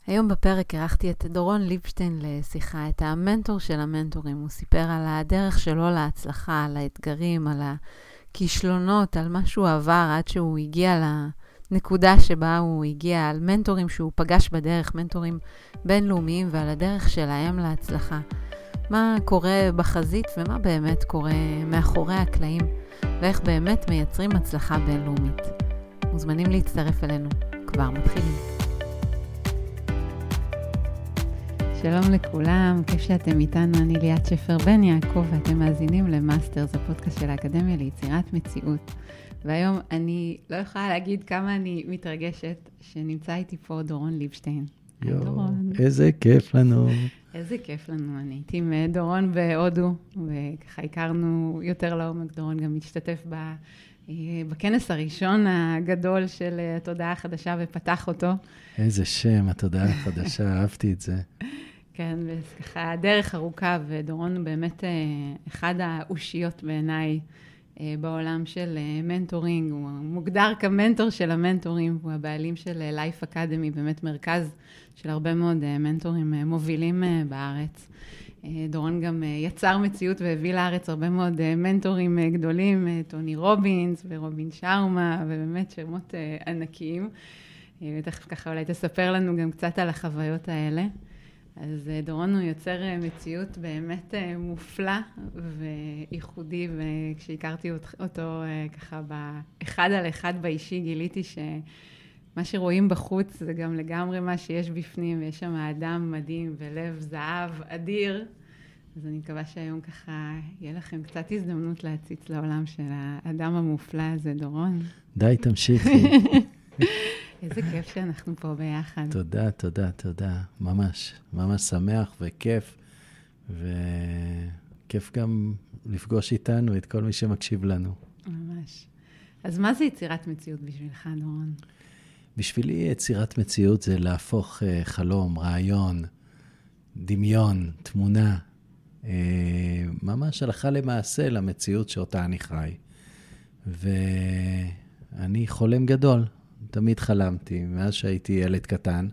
היום בפרק ערכתי את דורון ליבשטיין לשיחה, את המנטור של המנטורים. הוא סיפר על הדרך שלו להצלחה, על האתגרים, על הכישלונות, על מה שהוא עבר עד שהוא הגיע לנקודה שבה הוא הגיע, על מנטורים שהוא פגש בדרך, מנטורים בינלאומיים, ועל הדרך שלהם להצלחה. מה קורה בחזית ומה באמת קורה מאחורי הקלעים, ואיך באמת מייצרים הצלחה בינלאומית. מוזמנים להצטרף אלינו. כבר מתחילים. שלום לכולם, כיף שאתם איתנו, אני ליאת שפר בן יעקב, ואתם מאזינים למאסטרס, הפודקאסט של האקדמיה ליצירת מציאות. והיום אני לא יכולה להגיד כמה אני מתרגשת שנמצא איתי פה דורון ליבשטיין. דורון. איזה כיף לנו. איזה כיף לנו, אני הייתי עם דורון בהודו, וככה הכרנו יותר לעומק. דורון גם משתתף בכנס הראשון הגדול של התודעה החדשה ופתח אותו. איזה שם, התודעה החדשה, אהבתי את זה. כן, וככה דרך ארוכה, ודורון באמת אחד האושיות בעיניי בעולם של מנטורינג. הוא מוגדר כמנטור של המנטורים, הוא הבעלים של Life Academy, באמת מרכז של הרבה מאוד מנטורים מובילים בארץ. דורון גם יצר מציאות והביא לארץ הרבה מאוד מנטורים גדולים, טוני רובינס ורובין שרמה, ובאמת שמות ענקיים. ותכף ככה אולי תספר לנו גם קצת על החוויות האלה. אז דורון הוא יוצר מציאות באמת מופלא וייחודי, וכשהכרתי אותו ככה באחד על אחד באישי, גיליתי שמה שרואים בחוץ זה גם לגמרי מה שיש בפנים, ויש שם אדם מדהים ולב זהב אדיר. אז אני מקווה שהיום ככה יהיה לכם קצת הזדמנות להציץ לעולם של האדם המופלא הזה, דורון. די, תמשיכי. איזה כיף שאנחנו פה ביחד. תודה, תודה, תודה. ממש, ממש שמח וכיף. וכיף גם לפגוש איתנו את כל מי שמקשיב לנו. ממש. אז מה זה יצירת מציאות בשבילך, דורון? בשבילי יצירת מציאות זה להפוך חלום, רעיון, דמיון, תמונה, ממש הלכה למעשה למציאות שאותה אני חי. ואני חולם גדול. תמיד חלמתי, מאז שהייתי ילד קטן,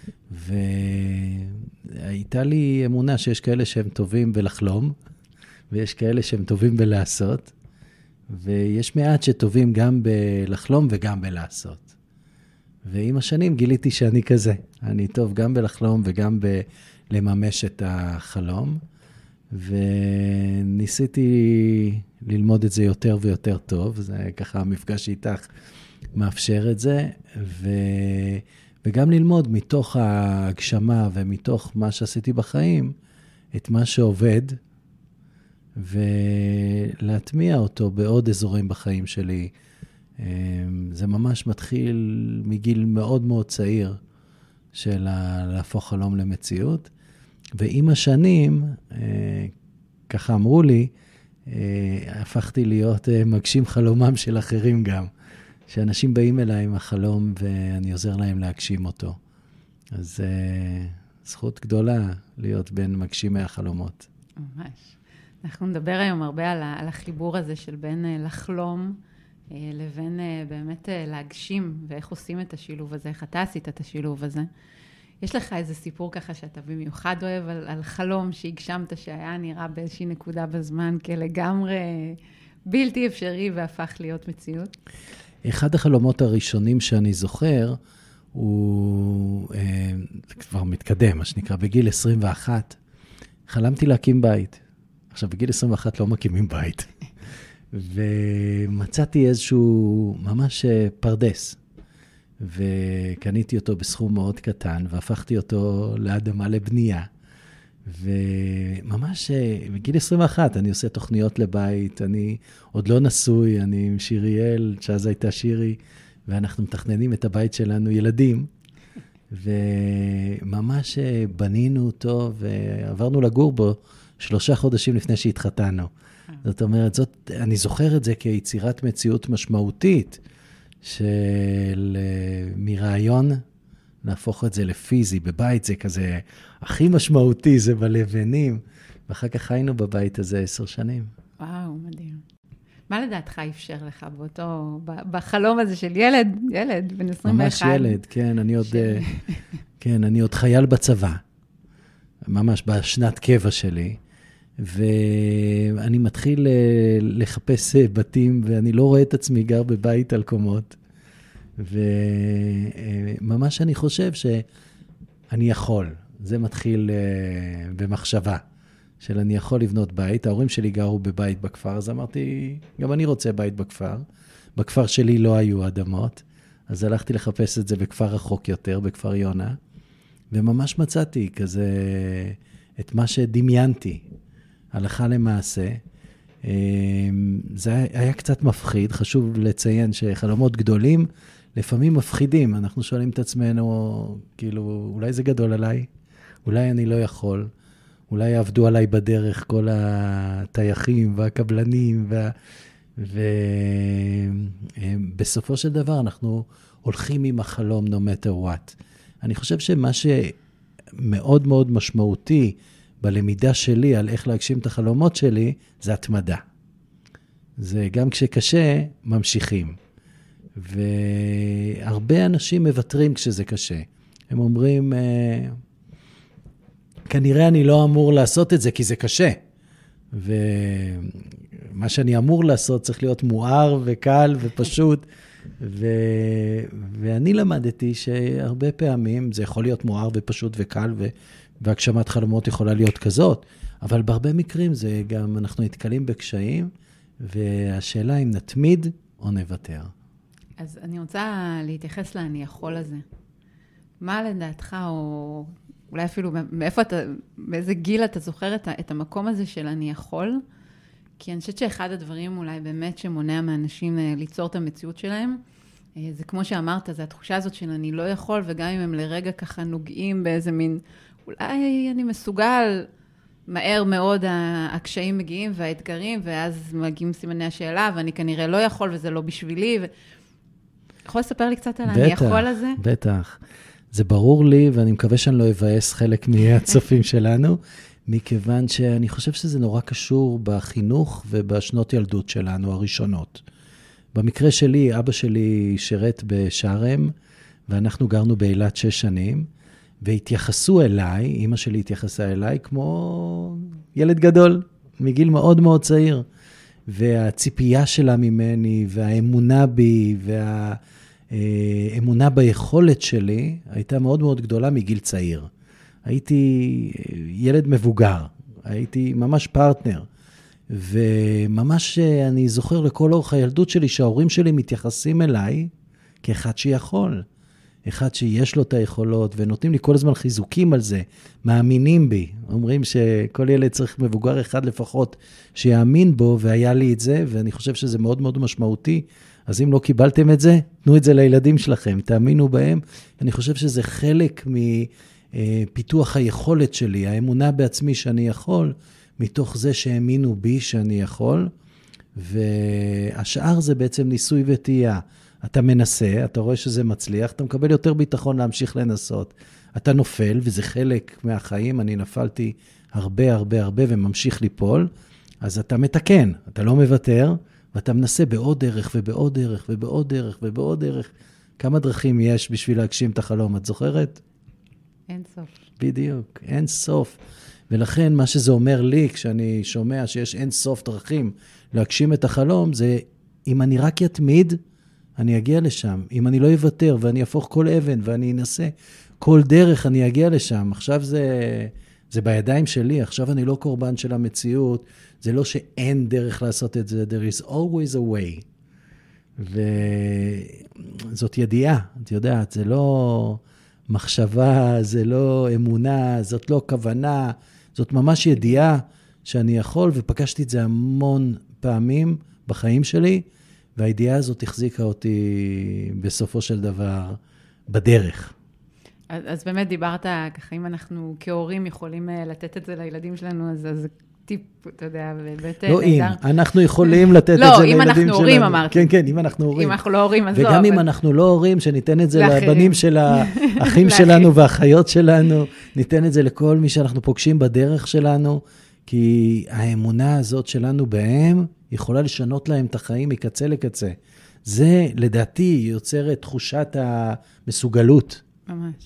והייתה לי אמונה שיש כאלה שהם טובים בלחלום, ויש כאלה שהם טובים בלעשות, ויש מעט שטובים גם בלחלום וגם בלעשות. ועם השנים גיליתי שאני כזה. אני טוב גם בלחלום וגם בלממש את החלום, וניסיתי ללמוד את זה יותר ויותר טוב. זה ככה המפגש איתך מאפשר את זה, וגם ללמוד מתוך ההגשמה ומתוך מה שעשיתי בחיים, את מה שעובד, ולהטמיע אותו בעוד אזורים בחיים שלי. זה ממש מתחיל מגיל מאוד מאוד צעיר, של להפוך חלום למציאות, ועם השנים, ככה אמרו לי, הפכתי להיות מגשים חלומם של אחרים גם. שאנשים באים אליי עם החלום ואני עוזר להם להגשים אותו. אז זכות גדולה להיות בין מגשימי החלומות. ממש. אנחנו נדבר היום הרבה על החיבור הזה של בין לחלום לבין באמת להגשים, ואיך עושים את השילוב הזה, איך אתה עשית את השילוב הזה. יש לך איזה סיפור ככה שאתה במיוחד אוהב על חלום שהגשמת, שהיה נראה באיזושהי נקודה בזמן כלגמרי בלתי אפשרי והפך להיות מציאות? אחד החלומות הראשונים שאני זוכר, הוא כבר מתקדם, מה שנקרא, בגיל 21, חלמתי להקים בית. עכשיו, בגיל 21 לא מקימים בית. ומצאתי איזשהו ממש פרדס, וקניתי אותו בסכום מאוד קטן, והפכתי אותו לאדמה לבנייה. וממש בגיל 21 אני עושה תוכניות לבית, אני עוד לא נשוי, אני עם שיריאל, שאז הייתה שירי, ואנחנו מתכננים את הבית שלנו ילדים, וממש בנינו אותו, ועברנו לגור בו 3 חודשים לפני שהתחתנו. זאת אומרת, אני זוכר את זה כיצירת מציאות משמעותית, של מרעיון, להפוך את זה לפיזי, בבית זה כזה, הכי משמעותי זה בלבנים, ואחר כך חיינו בבית הזה 10 שנים. וואו, מדהים. מה לדעתך אפשר לך בחלום הזה של ילד בן 21? ממש ילד, כן, אני עוד כן, אני עוד חייל בצבא, ממש בשנת קבע שלי, ואני מתחיל לחפש בתים, ואני לא רואה את עצמי גר בבית על קומות, וממש אני חושב שאני יכול. זה מתחיל במחשבה של אני יכול לבנות בית. ההורים שלי גרו בבית בכפר, אז אמרתי, גם אני רוצה בית בכפר. בכפר שלי לא היו אדמות, אז הלכתי לחפש את זה בכפר רחוק יותר, בכפר יונה, וממש מצאתי כזה את מה שדמיינתי, הלכה למעשה. זה היה קצת מפחיד, חשוב לציין שחלומות גדולים לפעמים מפחידים. אנחנו שואלים את עצמנו, כאילו, אולי זה גדול עליי? אולי אני לא יכול? אולי יעבדו עליי בדרך כל הטייחים והקבלנים, ובסופו של דבר אנחנו הולכים עם החלום no matter what. אני חושב שמה שמאוד מאוד משמעותי בלמידה שלי על איך להגשים את החלומות שלי, זה התמדה. זה גם כשקשה, ממשיכים. והרבה אנשים מוותרים כשזה קשה. הם אומרים, כנראה אני לא אמור לעשות את זה כי זה קשה. ומה שאני אמור לעשות צריך להיות מואר וקל ופשוט. ואני למדתי שהרבה פעמים זה יכול להיות מואר ופשוט וקל, והגשמת חלומות יכולה להיות כזאת, אבל בהרבה מקרים זה גם, אנחנו נתקלים בקשיים, והשאלה אם נתמיד או נוותר. אז אני רוצה להתייחס לאני יכול הזה. מה לדעתך, או אולי אפילו מאיפה אתה, באיזה גיל אתה זוכר את המקום הזה של אני יכול? כי אני חושבת שאחד הדברים אולי באמת שמונע מאנשים ליצור את המציאות שלהם, זה כמו שאמרת, זה התחושה הזאת של אני לא יכול, וגם אם הם לרגע ככה נוגעים באיזה מין, אולי אני מסוגל, מהר מאוד הקשיים מגיעים והאתגרים, ואז מגיעים סימני השאלה, ואני כנראה לא יכול וזה לא בשבילי. יכול לספר לי קצת על אני יכול הזה? בטח. זה ברור לי, ואני מקווה שאני לא אבאס חלק מהצופים שלנו, מכיוון שאני חושב שזה נורא קשור בחינוך ובשנות ילדות שלנו, הראשונות. במקרה שלי, אבא שלי שירת בשערם, ואנחנו גרנו באילת 6 שנים, והתייחסו אליי, אמא שלי התייחסה אליי כמו ילד גדול, מגיל מאוד מאוד צעיר. והציפייה שלה ממני, והאמונה בי, והאמונה ביכולת שלי, הייתה מאוד מאוד גדולה מגיל צעיר. הייתי ילד מבוגר, הייתי ממש פרטנר, וממש אני זוכר לכל אורך הילדות שלי, שההורים שלי מתייחסים אליי כאחד שיכול, אחד שיש לו את היכולות, ונותנים לי כל הזמן חיזוקים על זה, מאמינים בי, אומרים שכל ילד צריך מבוגר אחד לפחות שיאמין בו, והיה לי את זה, ואני חושב שזה מאוד מאוד משמעותי, אז אם לא קיבלתם את זה, תנו את זה לילדים שלכם, תאמינו בהם, אני חושב שזה חלק פיתוח היכולת שלי, האמונה בעצמי שאני יכול, מתוך זה שהאמינו בי שאני יכול, והשאר זה בעצם ניסוי וטעייה. אתה מנסה, אתה רואה שזה מצליח, אתה מקבל יותר ביטחון להמשיך לנסות. אתה נופל, וזה חלק מהחיים, אני נפלתי הרבה הרבה הרבה וממשיך ליפול, אז אתה מתקן, אתה לא מוותר, ואתה מנסה בעוד דרך ובעוד דרך ובעוד דרך ובעוד דרך. כמה דרכים יש בשביל להגשים את החלום, את זוכרת? אין סוף. בדיוק, אין סוף. ולכן מה שזה אומר לי, כשאני שומע שיש אין סוף דרכים להגשים את החלום, זה אם אני רק יתמיד, אני אגיע לשם. אם אני לא יוותר ואני אהפוך כל אבן ואני אנסה כל דרך, אני אגיע לשם. עכשיו זה בידיים שלי, עכשיו אני לא קורבן של המציאות, זה לא שאין דרך לעשות את זה, there is always a way. וזאת ידיעה, את יודעת, זה לא מחשבה, זה לא אמונה, זאת לא כוונה, זאת ממש ידיעה שאני יכול, ופגשתי את זה המון פעמים בחיים שלי, והידיעה הזאת החזיקה אותי בסופו של דבר בדרך. אז באמת דיברת, ככה אם אנחנו כהורים יכולים לתת את זה לילדים שלנו, אז טיפ, אתה יודע, ובאמת לא אם, אנחנו יכולים לתת את זה לילדים שלנו. לא, אם אנחנו הורים אמרתי. כן, כן, אם אנחנו הורים. אם אנחנו לא הורים, אז לא. וגם אם אנחנו לא הורים, שניתן את זה לבנים של האחים שלנו והאחיות שלנו, ניתן את זה לכל מי שאנחנו פוגשים בדרך שלנו, כי האמונה הזאת שלנו בהם, יכולה לשנות להם את החיים מקצה לקצה. זה, לדעתי, יוצר את תחושת המסוגלות. ממש.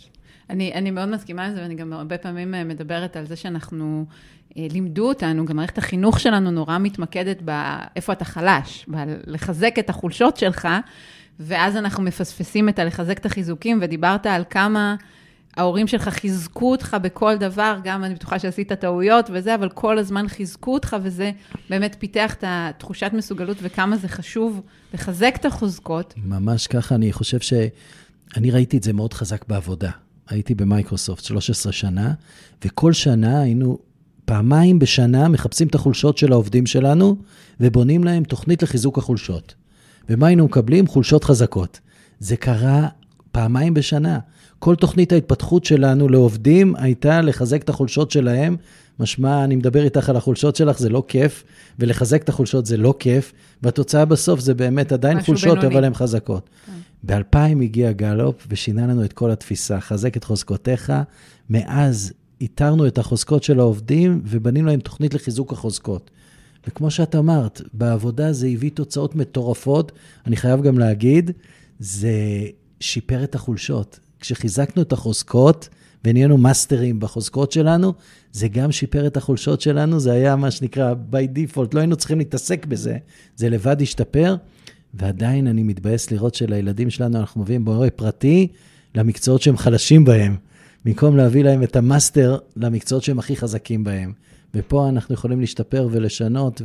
אני מאוד מסכימה על זה, ואני גם הרבה פעמים מדברת על זה שאנחנו, לימדו אותנו, גם מערכת החינוך שלנו נורא מתמקדת באיפה אתה חלש, לחזק את החולשות שלך, ואז אנחנו מפספסים את לחזק את החיזוקים, ודיברת על כמה ההורים שלך חיזקו אותך בכל דבר, גם אני בטוחה שעשית טעויות וזה, אבל כל הזמן חיזקו אותך, וזה באמת פיתח את התחושת מסוגלות, וכמה זה חשוב לחזק את החוזקות. ממש ככה, אני חושב שאני ראיתי את זה מאוד חזק בעבודה. הייתי במייקרוסופט 13 שנה, וכל שנה היינו פעמיים בשנה מחפשים את החולשות של העובדים שלנו, ובונים להם תוכנית לחיזוק החולשות. ומה היינו מקבלים? חולשות חזקות. זה קרה פעמיים בשנה. כל תוכנית ההתפתחות שלנו לעובדים הייתה לחזק את החולשות שלהם. משמע, אני מדבר איתך על החולשות שלך, זה לא כיף, ולחזק את החולשות זה לא כיף, והתוצאה בסוף זה באמת עדיין חולשות, בינוני. אבל הן חזקות. ב-2000 הגיע גלופ, ושינה לנו את כל התפיסה, חזק את חוזקותיך, מאז איתרנו את החוזקות של העובדים, ובנינו להם תוכנית לחיזוק החוזקות. וכמו שאת אמרת, בעבודה זה הביא תוצאות מטורפות, אני חייב גם להגיד, זה שיפר את החולשות. כשחיזקנו את החוזקות, ונהיינו מאסטרים בחוזקות שלנו, זה גם שיפר את החולשות שלנו, זה היה מה שנקרא by default, לא היינו צריכים להתעסק בזה, זה לבד השתפר, ועדיין אני מתבאס לראות שלילדים שלנו, אנחנו מביאים מורה פרטי, למקצועות שהם חלשים בהם, במקום להביא להם את המאסטר, למקצועות שהם הכי חזקים בהם. ופה אנחנו יכולים להשתפר ולשנות,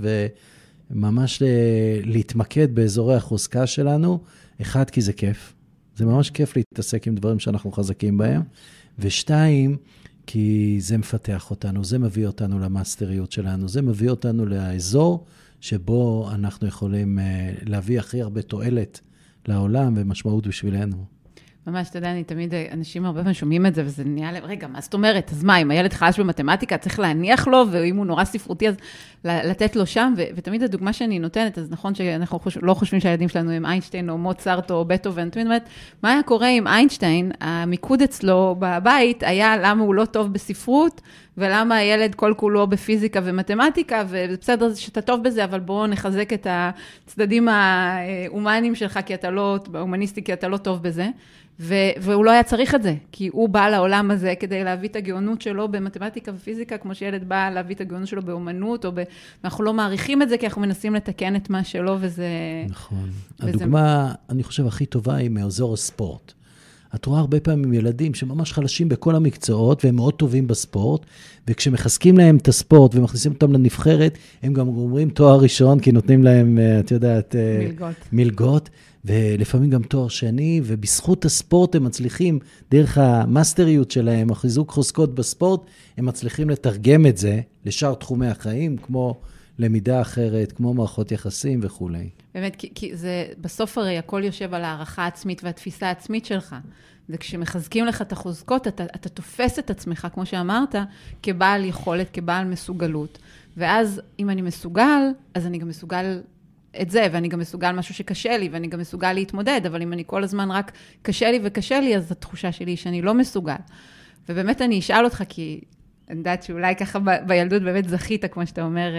וממש להתמקד באזורי החוזקה שלנו, אחד, כי זה כיף. זה ממש כיף להתעסק עם דברים שאנחנו חזקים בהם, ושתיים, כי זה מפתח אותנו, זה מביא אותנו למאסטריות שלנו, זה מביא אותנו לאזור שבו אנחנו יכולים להביא הכי הרבה תועלת לעולם ומשמעות בשבילנו. ממש, אתה יודע, אני תמיד, אנשים הרבה פעמים שומעים את זה, וזה נהיה להם, רגע, מה זאת אומרת? אז מה, אם הילד חלש במתמטיקה, צריך להניח לו, ואם הוא נורא ספרותי, אז לתת לו שם, ותמיד הדוגמה שאני נותנת, אז נכון שאנחנו לא חושבים שהילדים שלנו הם איינשטיין, או מוצרט, או בטהובן, תמיד אומרת, מה היה קורה עם איינשטיין? המיקוד אצלו בבית היה למה הוא לא טוב בספרות, ולמה הילד כל כולו בפיזיקה ומתמטיקה, ובסדר שאתה טוב בזה, אבל בואו נחזק את הצדדים ההומניים שלך, כי אתה לא, ההומניסטי, כי אתה לא טוב בזה. והוא לא היה צריך את זה, כי הוא בא לעולם הזה כדי להביא את הגאונות שלו במתמטיקה ופיזיקה, כמו שילד בא להביא את הגאונות שלו באומנות, ואנחנו לא מעריכים את זה, כי אנחנו מנסים לתקן את מה שלו, וזה... נכון. הדוגמה, אני חושב, הכי טובה היא מאזור הספורט. את רואה הרבה פעמים ילדים שממש חלשים בכל המקצועות, והם מאוד טובים בספורט, וכשמחזקים להם את הספורט ומכניסים אותם לנבחרת, הם גם אומרים תואר ראשון, כי נותנים להם, את יודעת, מלגות, ולפעמים גם תואר שני, ובזכות הספורט הם מצליחים, דרך המאסטריות שלהם, החיזוק חוזקות בספורט, הם מצליחים לתרגם את זה לשאר תחומי החיים, כמו למידה אחרת, כמו מערכות יחסים וכו'. באמת, כי זה, בסוף הרי הכל יושב על הערכה עצמית והתפיסה העצמית שלך. וכשמחזקים לך את החוזקות, אתה תופס את עצמך, כמו שאמרת, כבעל יכולת, כבעל מסוגלות. ואז אם אני מסוגל, אז אני גם מסוגל את זה, ואני גם מסוגל משהו שקשה לי, ואני גם מסוגל להתמודד, אבל אם אני כל הזמן רק קשה לי, אז התחושה שלי היא שאני לא מסוגל. ובאמת אני אשאל אותך, כי אני יודעת שאולי ככה בילדות באמת זכית, כמו שאתה אומר,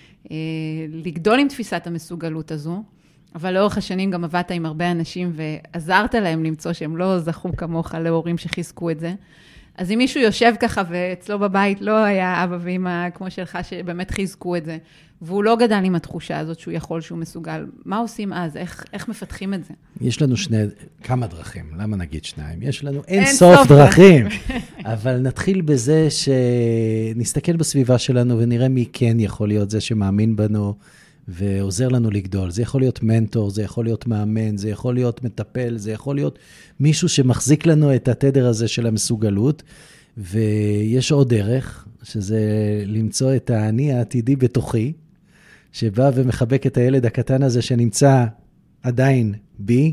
לגדול עם תפיסת המסוגלות הזו, אבל לאורך השנים גם עבדת עם הרבה אנשים, ועזרת להם למצוא שהם לא זכו כמוך להורים שחיזקו את זה. אז אם מישהו יושב ככה, ואצלו בבית לא היה אבא ואמא כמו שלך, שבאמת חיזקו את זה, והוא לא גדל עם התחושה הזאת שהוא יכול, שהוא מסוגל, מה עושים אז? איך מפתחים את זה? יש לנו כמה דרכים, למה נגיד שניים? יש לנו אין סוף דרכים, אבל נתחיל בזה שנסתכל בסביבה שלנו ונראה מי כן יכול להיות זה שמאמין בנו ועוזר לנו לגדול. זה יכול להיות מנטור, זה יכול להיות מאמן, זה יכול להיות מטפל, זה יכול להיות מישהו שמחזיק לנו את התדר הזה של המסוגלות, ויש עוד דרך, שזה למצוא את האני העתידי בתוכי, שבא ומחבק את הילד הקטן הזה שנמצא עדיין בי,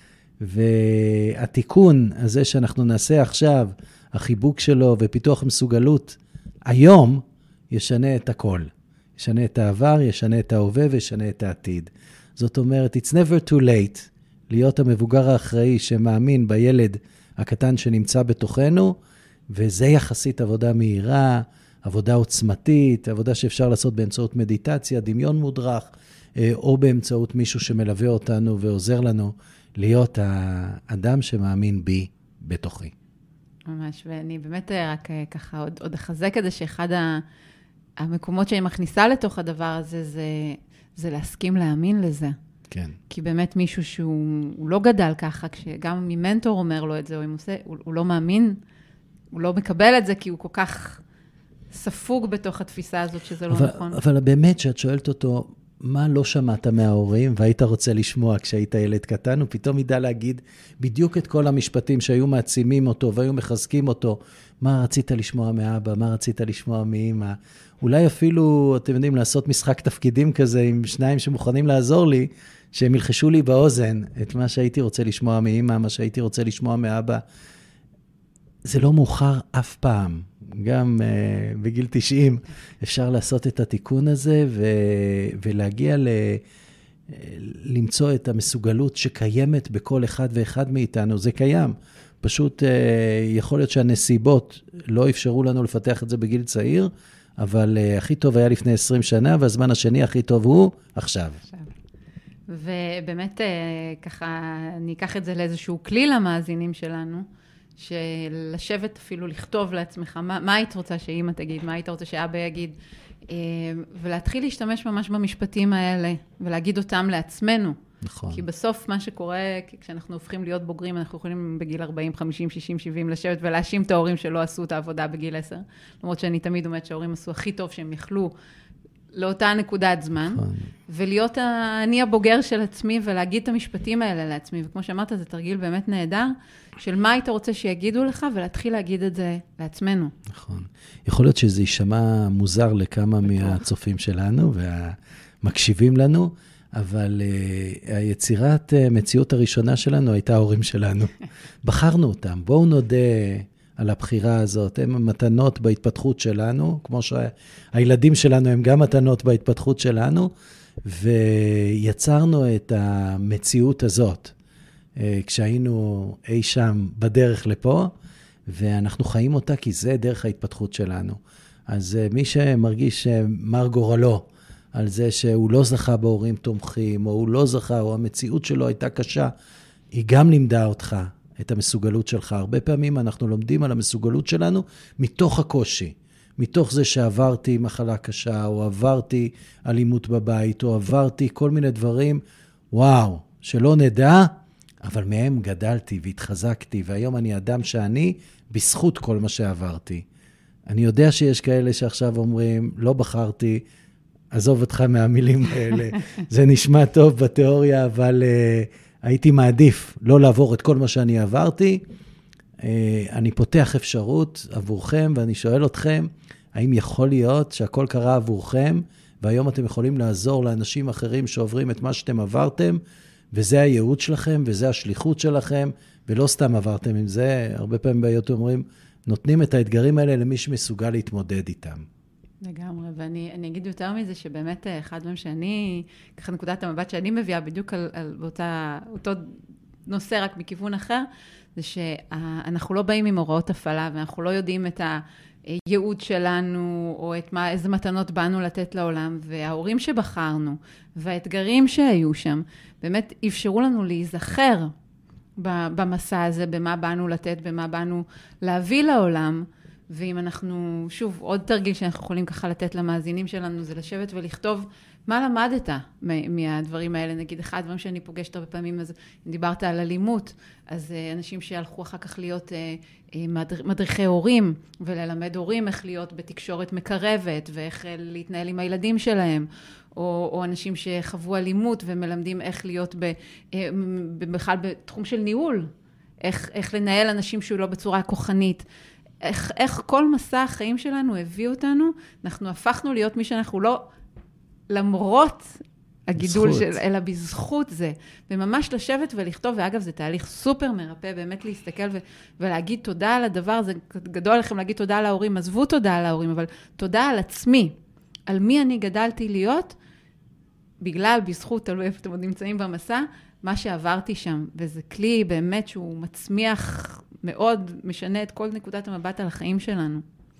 והתיקון הזה שאנחנו נעשה עכשיו, החיבוק שלו ופיתוח מסוגלות, היום ישנה את הכל. ישנה את העבר, ישנה את ההווה וישנה את העתיד. זאת אומרת, it's never too late להיות המבוגר האחראי שמאמין בילד הקטן שנמצא בתוכנו, וזה יחסית עבודה מהירה, עבודה עוצמתית, עבודה שאפשר לעשות באמצעות מדיטציה, דמיון מודרך, או באמצעות מישהו שמלווה אותנו ועוזר לנו להיות האדם שמאמין בי בתוכי. ממש, ואני באמת רק ככה עוד אחזק את זה שאחד המקומות שאני מכניסה לתוך הדבר הזה, זה להסכים להאמין לזה. כן. כי באמת מישהו שהוא לא גדל ככה, כשגם ממנטור אומר לו את זה, הוא לא מאמין, הוא לא מקבל את זה, כי הוא כל כך ספוג בתוך התפיסה הזאת שזה לא נכון. אבל באמת שאת שואלת אותו, מה לא שמעת מההורים, והיית רוצה לשמוע כשהיית ילד קטן, הוא פתאום ידע להגיד בדיוק את כל המשפטים שהיו מעצימים אותו, והיו מחזקים אותו, מה רצית לשמוע מאבא, מה רצית לשמוע מאמא, אולי אפילו, אתם יודעים, לעשות משחק תפקידים כזה, עם שניים שמוכנים לעזור לי, שהם ילחשו לי באוזן, את מה שהייתי רוצה לשמוע מאמא, מה שהייתי רוצה לשמוע מאבא. זה לא מאוחר אף פעם. גם בגיל 90 אפשר לעשות את התיקון הזה, ולהגיע למצוא את המסוגלות שקיימת בכל אחד ואחד מאיתנו. זה קיים. פשוט יכול להיות שהנסיבות לא אפשרו לנו לפתח את זה בגיל צעיר, אבל הכי טוב היה לפני 20 שנה, והזמן השני הכי טוב הוא עכשיו. ובאמת ככה, אני אקח את זה לאיזשהו כלי למאזינים שלנו, שלשבת אפילו לכתוב לעצמך, מה היית רוצה שאמא תגיד, מה היית רוצה שאבא יגיד, ולהתחיל להשתמש ממש במשפטים האלה, ולהגיד אותם לעצמנו. נכון. כי בסוף מה שקורה, כשאנחנו הופכים להיות בוגרים, אנחנו יכולים בגיל 40, 50, 60, 70 לשבת ולהאשים את ההורים שלא עשו את העבודה בגיל 10. למרות שאני תמיד אומרת שההורים עשו הכי טוב שהם יכלו לאותה נקודת זמן, ולהיות אני הבוגר של עצמי, ולהגיד את המשפטים האלה לעצמי. וכמו שאמרת, זה תרגיל באמת נהדר, של מה היית רוצה שיגידו לך, ולהתחיל להגיד את זה לעצמנו. נכון. יכול להיות שזה יישמע מוזר לכמה מהצופים שלנו, והמקשיבים לנו, אבל היצירת מציאות הראשונה שלנו הייתה ההורים שלנו. בחרנו אותם. בואו נודה על הבחירה הזאת. הם מתנות בהתפתחות שלנו, כמו שהילדים שלנו הם גם מתנות בהתפתחות שלנו, ויצרנו את המציאות הזאת, כשהיינו אי שם בדרך לפה, ואנחנו חיים אותה כי זה דרך ההתפתחות שלנו. אז מי שמרגיש מר גורלו, על זה שהוא לא זכה בהורים תומכים, או הוא לא זכה, או המציאות שלו הייתה קשה, היא גם לימדה אותך את המסוגלות שלך. הרבה פעמים אנחנו לומדים על המסוגלות שלנו מתוך הקושי, מתוך זה שעברתי מחלה קשה, או עברתי אלימות בבית, או עברתי כל מיני דברים, וואו, שלא נדע, אבל מהם גדלתי והתחזקתי, והיום אני אדם שאני בזכות כל מה שעברתי. אני יודע שיש כאלה שעכשיו אומרים, לא בחרתי, עזוב אותך מהמילים האלה, זה נשמע טוב בתיאוריה, אבל הייתי מעדיף לא לעבור את כל מה שאני עברתי. אני פותח אפשרות עבורכם, ואני שואל אתכם, האם יכול להיות שהכל קרה עבורכם, והיום אתם יכולים לעזור לאנשים אחרים שעוברים את מה שאתם עברתם, וזה הייעוד שלכם, וזה השליחות שלכם, ולא סתם עברתם עם זה. הרבה פעמים בעיות אומרים, נותנים את האתגרים האלה למי שמסוגל להתמודד איתם. לגמרי, ואני אגיד יותר מזה שבאמת אחד מהם שאני, ככה נקודת המבט שאני מביאה בדיוק על אותו נושא רק מכיוון אחר, זה שאנחנו לא באים עם הוראות הפעלה, ואנחנו לא יודעים את הייעוד שלנו, או איזה מתנות באנו לתת לעולם, וההורים שבחרנו, והאתגרים שהיו שם, באמת אפשרו לנו להיזכר במסע הזה, במה באנו לתת, במה באנו להביא לעולם, ואם אנחנו, שוב, עוד תרגיל שאנחנו יכולים ככה לתת למאזינים שלנו, זה לשבת ולכתוב מה למדת מהדברים האלה. נגיד, אחד הדברים שאני פוגשת הרבה פעמים, אז אם דיברת על אלימות, אז אנשים שהלכו אחר כך להיות מדריכי הורים, וללמד הורים איך להיות בתקשורת מקרבת, ואיך להתנהל עם הילדים שלהם, או אנשים שחוו אלימות ומלמדים איך להיות בכלל בתחום של ניהול, איך לנהל אנשים שהוא לא בצורה כוחנית, איך כל מסע החיים שלנו הביא אותנו, אנחנו הפכנו להיות מי שאנחנו לא, למרות הגידול אלא בזכות זה, וממש לשבת ולכתוב, ואגב זה תהליך סופר מרפא, באמת להסתכל ולהגיד תודה על הדבר, זה גדול לכם להגיד תודה על ההורים, עזבו תודה על ההורים, אבל תודה על עצמי, על מי אני גדלתי להיות, בגלל, בזכות, תלוי איפה אתם עוד נמצאים במסע, מה שעברתי שם, וזה כלי באמת שהוא מצמיח מאוד, משנה את כל נקודת המבט על החיים שלנו.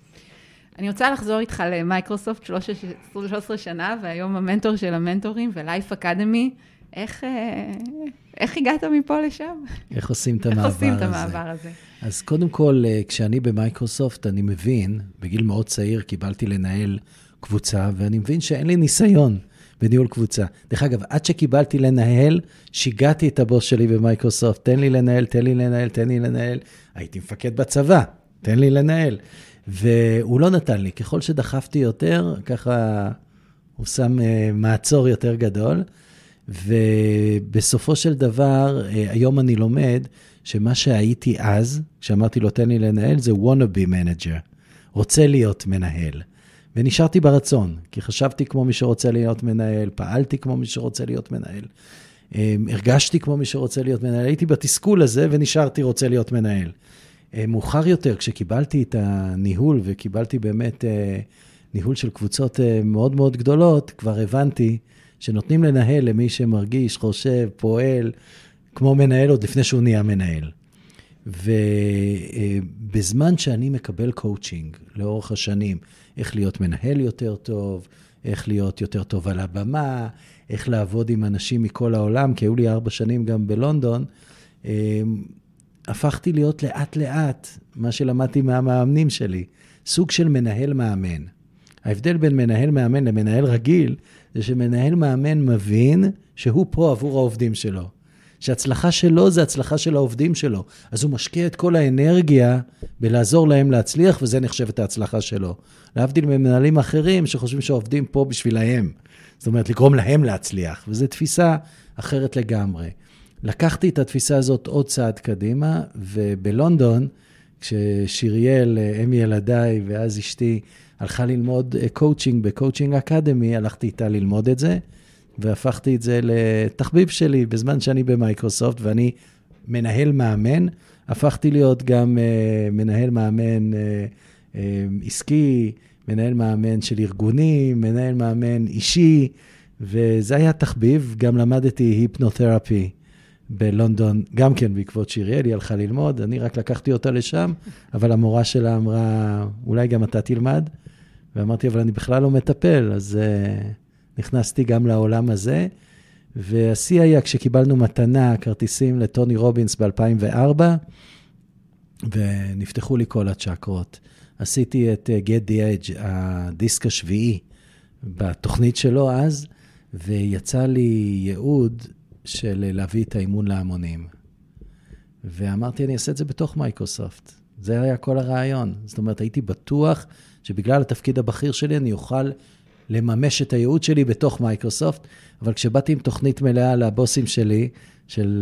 אני רוצה לחזור איתך למייקרוסופט 13 שנה, והיום המנטור של המנטורים, ולייף אקדמי, איך איך הגעת מפה לשם? איך עושים את המעבר הזה? אז קודם כל, כשאני במייקרוסופט, אני מבין, בגיל מאוד צעיר קיבלתי לנהל קבוצה, ואני מבין שאין לי ניסיון בניהול קבוצה. דרך אגב, עד שקיבלתי לנהל, שיגעתי את הבוס שלי במייקרוסופט, תן לי לנהל, הייתי מפקד בצבא, תן לי לנהל. והוא לא נתן לי, ככל שדחפתי יותר, ככה הוא שם מעצור יותר גדול, ובסופו של דבר, היום אני לומד שמה שהייתי אז, כשאמרתי לו תן לי לנהל, זה wannabe manager, רוצה להיות מנהל. ונשארתי ברצון, כי חשבתי כמו מי שרוצה להיות מנהל, פעלתי כמו מי שרוצה להיות מנהל, הרגשתי כמו מי שרוצה להיות מנהל, הייתי בתסכול הזה ונשארתי רוצה להיות מנהל. מאוחר יותר, כשקיבלתי את הניהול, וקיבלתי באמת ניהול של קבוצות מאוד מאוד גדולות, כבר הבנתי שנותנים לנהל למי שמרגיש, חושב, פועל, כמו מנהל עוד לפני שהוא נהיה מנהל. ובזמן שאני מקבל קואוצ'ינג לאורך השנים, איך להיות מנהל יותר טוב, איך להיות יותר טוב על הבמה, איך לעבוד עם אנשים מכל העולם, כי היו לי 4 שנים גם בלונדון, הפכתי להיות לאט לאט, מה שלמדתי מהמאמנים שלי, סוג של מנהל מאמן. ההבדל בין מנהל מאמן למנהל רגיל, זה שמנהל מאמן מבין שהוא פה עבור העובדים שלו. שההצלחה שלו זה הצלחה של העובדים שלו. אז הוא משקיע את כל האנרגיה בלעזור להם להצליח, וזה נחשב את ההצלחה שלו. להבדיל ממנהלים אחרים שחושבים שהעובדים פה בשבילהם. זאת אומרת, לגרום להם להצליח. וזו תפיסה אחרת לגמרי. לקחתי את התפיסה הזאת עוד צעד קדימה, ובלונדון, כששיריאל, אמי ילדיי ואז אשתי, הלכה ללמוד קואוצ'ינג בקואוצ'ינג אקדמי, הלכתי איתה ללמוד את זה, והפכתי את זה לתחביב שלי בזמן שאני במייקרוסופט, ואני מנהל מאמן, הפכתי להיות גם מנהל מאמן עסקי, מנהל מאמן של ארגונים, מנהל מאמן אישי, וזה היה תחביב, גם למדתי היפנותרפי בלונדון, גם כן בעקבות שיריאל, היא הלכה ללמוד, אני רק לקחתי אותה לשם, אבל המורה שלה אמרה, אולי גם אתה תלמד, ואמרתי, אבל אני בכלל לא מטפל, אז נכנסתי גם לעולם הזה, והשיא היה כשקיבלנו מתנה, כרטיסים לטוני רובינס ב-2004, ונפתחו לי כל הצ'קרות. עשיתי את Get the Edge, הדיסק השביעי, בתוכנית שלו אז, ויצא לי ייעוד של להביא את האימון להמונים. ואמרתי, אני אעשה את זה בתוך מייקרוסופט. זה היה כל הרעיון. זאת אומרת, הייתי בטוח שבגלל התפקיד הבכיר שלי, אני אוכל לממש את הייעוד שלי בתוך מייקרוסופט, אבל כשבאתי עם תוכנית מלאה לבוסים שלי, של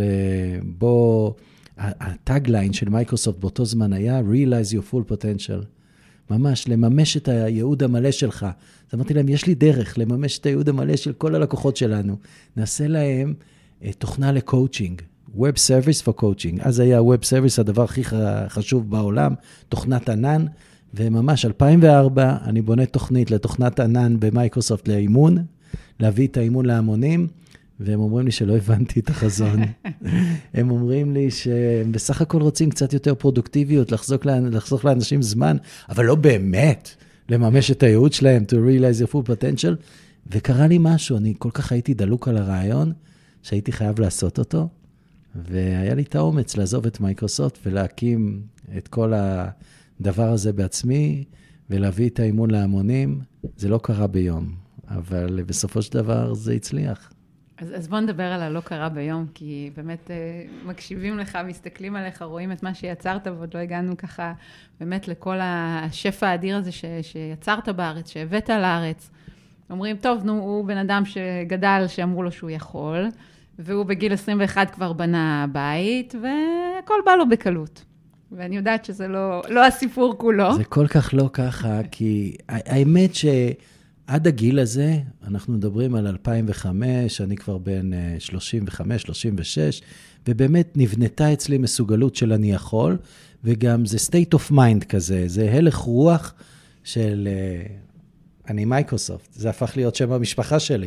בו, הטאגליין של מייקרוסופט באותו זמן היה, Realize your full potential. ממש, לממש את הייעוד המלא שלך. אז אמרתי להם, יש לי דרך לממש את הייעוד המלא של כל הלקוחות שלנו. נעשה להם תוכנה לקואוצ'ינג, Web Service for Coaching. אז היה Web Service הדבר הכי חשוב בעולם, תוכנת ענן, וממש 2004 אני בונה תוכנית לתוכנת ענן במייקרוסופט לאימון, להביא את האימון להמונים, והם אומרים לי שלא הבנתי את החזון. הם אומרים לי שהם בסך הכל רוצים קצת יותר פרודוקטיביות, לחסוך לאנשים זמן, אבל לא באמת לממש את הייעוד שלהם, to realize your full potential, וקרה לי משהו, אני כל כך הייתי דלוק על הרעיון, שהייתי חייב לעשות אותו, והיה לי את האומץ לעזוב את מייקרוסופט, ולהקים את כל הדבר הזה בעצמי, ולהביא את האימון להמונים. זה לא קרה ביום, אבל בסופו של דבר זה הצליח. אז בוא נדבר על הלא קרה ביום, כי באמת מקשיבים לך, מסתכלים עליך, רואים את מה שיצרת, ועוד לא הגענו ככה באמת לכל השפע האדיר הזה שיצרת בארץ, שהבאת לארץ. אומרים, טוב, נו, הוא בן אדם שגדל, שאמרו לו שהוא יכול, והוא בגיל 21 כבר בנה בית, והכל בא לו בקלות. ואני יודעת שזה לא הסיפור כולו. זה כל כך לא ככה, כי האמת שעד הגיל הזה, אנחנו מדברים על 2005, אני כבר בין 35, 36, ובאמת נבנתה אצלי מסוגלות של אני יכול, וגם זה state of mind כזה, זה הלך רוח של אני מייקרוסופט, זה הפך להיות שם המשפחה שלי.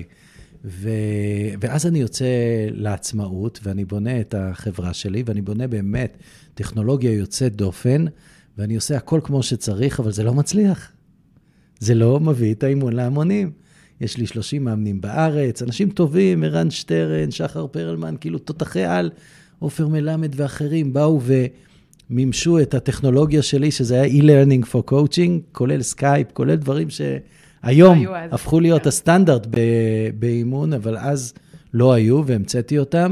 ואז אני יוצא לעצמאות, ואני בונה את החברה שלי, ואני בונה באמת טכנולוגיה יוצאת דופן, ואני עושה הכל כמו שצריך, אבל זה לא מצליח. זה לא מביא את האימון להמונים. יש לי 30 מאמנים בארץ, אנשים טובים, ערן שטרן, שחר פרלמן, כאילו תותחי על, עופר מלמד ואחרים באו ומימשו את הטכנולוגיה שלי, שזה היה e-learning for coaching, כולל סקייפ, כולל דברים שהיום הפכו להיות הסטנדרט באימון, אבל אז לא היו והמצאתי אותם,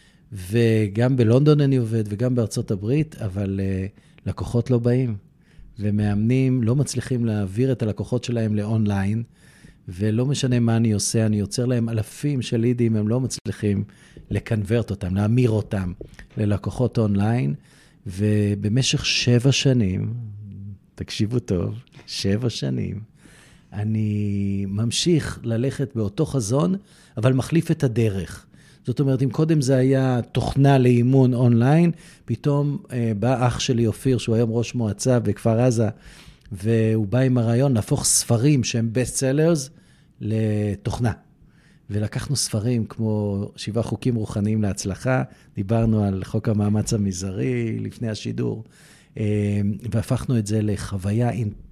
וגם בלונדון אני עובד וגם בארצות הברית, אבל לקוחות לא באים, ומאמנים לא מצליחים להעביר את הלקוחות שלהם לאונליין, ולא משנה מה אני עושה, אני יוצר להם אלפים של לידים, הם לא מצליחים לקנברט אותם, להמיר אותם ללקוחות אונליין, ובמשך 7 שנים, תקשיבו טוב, 7 שנים, אני ממשיך ללכת באותו חזון, אבל מחליף את הדרך. זאת אומרת, אם קודם זה היה תוכנה לאימון אונליין, פתאום בא אח שלי אופיר, שהוא היום ראש מועצה בכפר עזה, והוא בא עם הרעיון להפוך ספרים שהם best sellers לתוכנה. ולקחנו ספרים כמו 7 חוקים רוחניים להצלחה, דיברנו על חוק המאמץ המזערי לפני השידור, והפכנו את זה לחוויה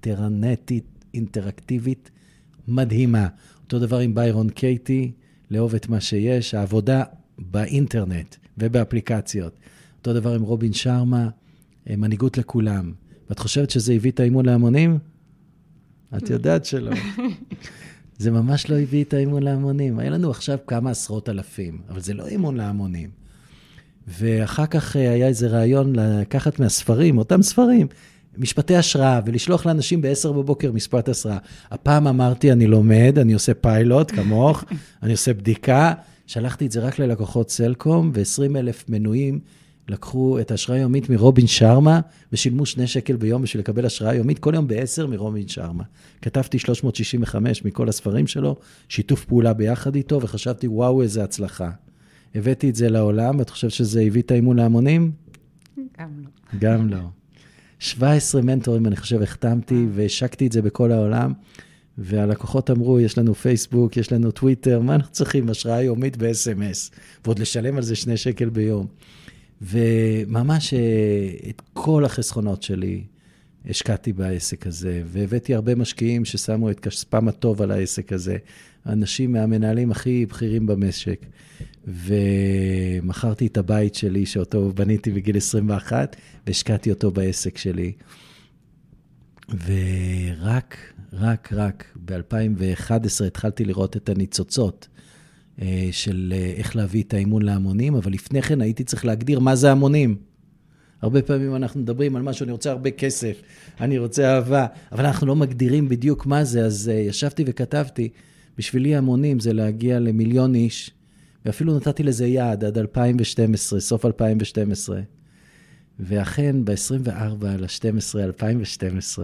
אינטראקטיבית מדהימה. אותו דבר עם ביירון קייטי, לאהוב את מה שיש, העבודה באינטרנט ובאפליקציות. אותו דבר עם רובין שרמה, מנהיגות לכולם. ואת חושבת שזה הביא את האימון להמונים? את יודעת שלא. זה ממש לא הביא את האימון להמונים. היה לנו עכשיו כמה עשרות אלפים, אבל זה לא אימון להמונים. ואחר כך היה איזה רעיון לקחת מהספרים, אותם ספרים, משפטי השראה, ולשלוח לאנשים ב-10 בבוקר משפט השראה. הפעם אמרתי, אני לומד, אני עושה פיילוט כמוך, אני עושה בדיקה, שלחתי את זה רק ללקוחות סלקום, ו20,000 מנויים לקחו את ההשראה היומית מרובין שרמה, ושילמו 2 שקל ביום בשביל לקבל השראה יומית, כל יום ב-10 מרובין שרמה. כתבתי 365 מכל הספרים שלו, שיתוף פעולה ביחד איתו, וחשבתי, וואו, איזה הצלחה. הבאתי את זה לעולם, ואת חושבת שזה הביא את האימון להמונים? גם לא. גם לא. 17 מנטורים, אני חושב, החתמתי, והשקתי את זה בכל העולם, והלקוחות אמרו, יש לנו פייסבוק, יש לנו טוויטר, מה אנחנו צריכים? השראה יומית ב-SMS, ועוד לשלם על זה 2 שקל ביום. וממש את כל החסכונות שלי השקעתי בעסק הזה, והבאתי הרבה משקיעים ששמו את כספם הטוב על העסק הזה, אנשים מהמנהלים הכי בכירים במשק, ומכרתי את הבית שלי, שאותו בניתי בגיל 21, והשקעתי אותו בעסק שלי. ורק ב-2011 התחלתי לראות את הניצוצות של איך להביא את האימון להמונים, אבל לפני כן הייתי צריך להגדיר מה זה המונים. הרבה פעמים אנחנו מדברים על משהו, אני רוצה הרבה כסף, אני רוצה אהבה, אבל אנחנו לא מגדירים בדיוק מה זה, אז ישבתי וכתבתי, בשבילי המונים זה להגיע ל1,000,000 איש, ואפילו נתתי לזה יעד עד 2012, סוף 2012. ואכן ב-24/12/2012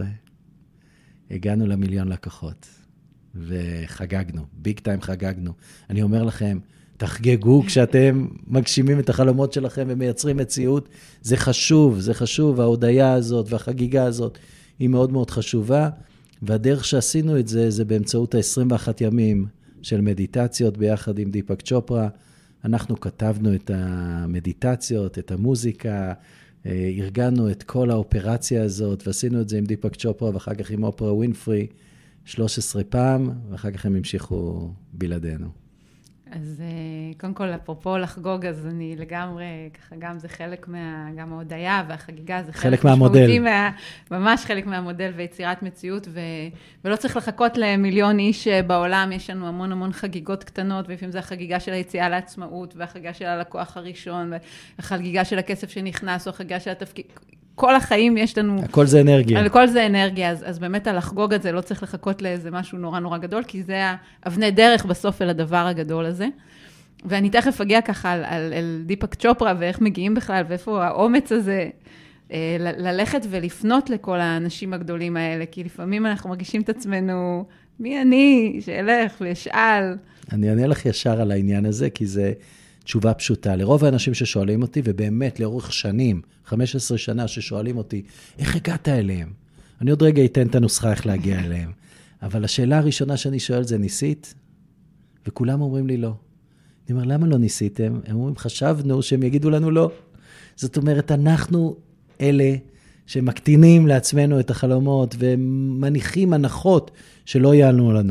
הגענו ל1,000,000 לקוחות. וחגגנו, ביג טיים חגגנו. אני אומר לכם, תחגגו כשאתם מגשימים את החלומות שלכם ומייצרים מציאות. זה חשוב, זה חשוב. ההודעה הזאת והחגיגה הזאת היא מאוד מאוד חשובה. והדרך שעשינו את זה, זה באמצעות ה-21 ימים של מדיטציות ביחד עם דיפק צ'ופרה. אנחנו כתבנו את המדיטציות, את המוזיקה, ארגנו את כל האופרציה הזאת, ועשינו את זה עם דיפק צ'ופרה, ואחר כך עם אופרה ווינפרי, 13 פעם, ואחר כך הם המשיכו בלעדינו. אז קודם כל, אפרופו לחגוג, אז אני לגמרי, ככה גם זה חלק גם ההודעה והחגיגה, זה חלק מהמודל. ממש חלק מהמודל ויצירת מציאות, ולא צריך לחכות ל1,000,000 איש בעולם, יש לנו המון המון חגיגות קטנות, ולפעמים זה החגיגה של היציאה לעצמאות, והחגיגה של הלקוח הראשון, והחגיגה של הכסף שנכנס, או החגיגה של התפקיד, כל החיים יש לנו... הכל זה אנרגיה. הכל זה אנרגיה, אז באמת הלחגוג את זה לא צריך לחכות לאיזה משהו נורא נורא גדול, כי זה האבני דרך בסוף אל הדבר הגדול הזה. ואני תכף אגיע ככה על דיפק צ'ופרה, ואיך מגיעים בכלל, ואיפה האומץ הזה ללכת ולפנות לכל האנשים הגדולים האלה, כי לפעמים אנחנו מרגישים את עצמנו, מי אני שאלך וישאל. אני אענה לך ישר על העניין הזה, כי זה... תשובה פשוטה. לרוב האנשים ששואלים אותי, ובאמת לאורך שנים, 15 שנה ששואלים אותי, איך הגעת אליהם? אני עוד רגע אתן את הנוסחה איך להגיע אליהם. אבל השאלה הראשונה שאני שואל זה, ניסית? וכולם אומרים לי לא. אני אומר, למה לא ניסיתם? הם אומרים, חשבנו שהם יגידו לנו לא. זאת אומרת, אנחנו אלה שמקטינים לעצמנו את החלומות, ומניחים הנחות שלא יענו לנו.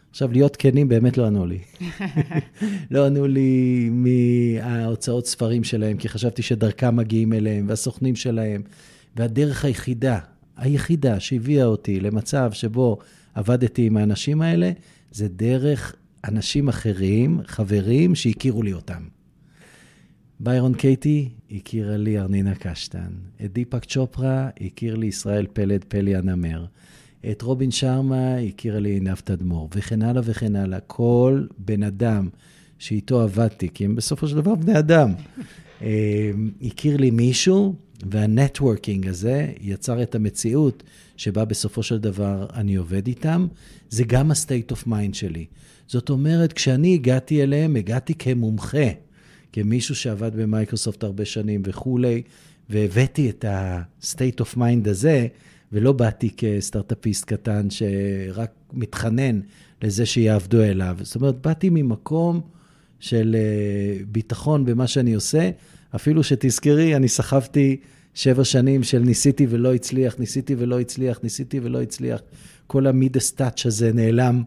עכשיו, להיות כנים באמת לא ענו לי. לא ענו לי מההוצאות ספרים שלהם, כי חשבתי שדרכם מגיעים אליהם, והסוכנים שלהם, והדרך היחידה שהביאה אותי למצב שבו עבדתי עם האנשים האלה, זה דרך אנשים אחרים, חברים, שהכירו לי אותם. ביירון קייטי הכירה לי ארנינה קשטן, את דיפק צ'ופרה הכיר לי ישראל פלד פלי הנמר, את רובין שרמה הכירה לי עינב תדמור, וכן הלאה וכן הלאה. כל בן אדם שאיתו עבדתי, כי הם בסופו של דבר בני אדם, הכיר לי מישהו, והנטוורקינג הזה יצר את המציאות שבה בסופו של דבר אני עובד איתם. זה גם ה-state of mind שלי. זאת אומרת, כשאני הגעתי אליהם, הגעתי כמומחה, כמישהו שעבד במייקרוסופט הרבה שנים וכולי, והבאתי את ה-state of mind הזה, ולא באתי כסטארט-אפיסט קטן שרק מתחנן לזה שיעבדו אליו. זאת אומרת, באתי ממקום של ביטחון במה שאני עושה, אפילו שתזכרי, אני סחבתי 7 שנים של ניסיתי ולא הצליח, ניסיתי ולא הצליח, ניסיתי ולא הצליח. כל המידס טאץ' הזה נעלם.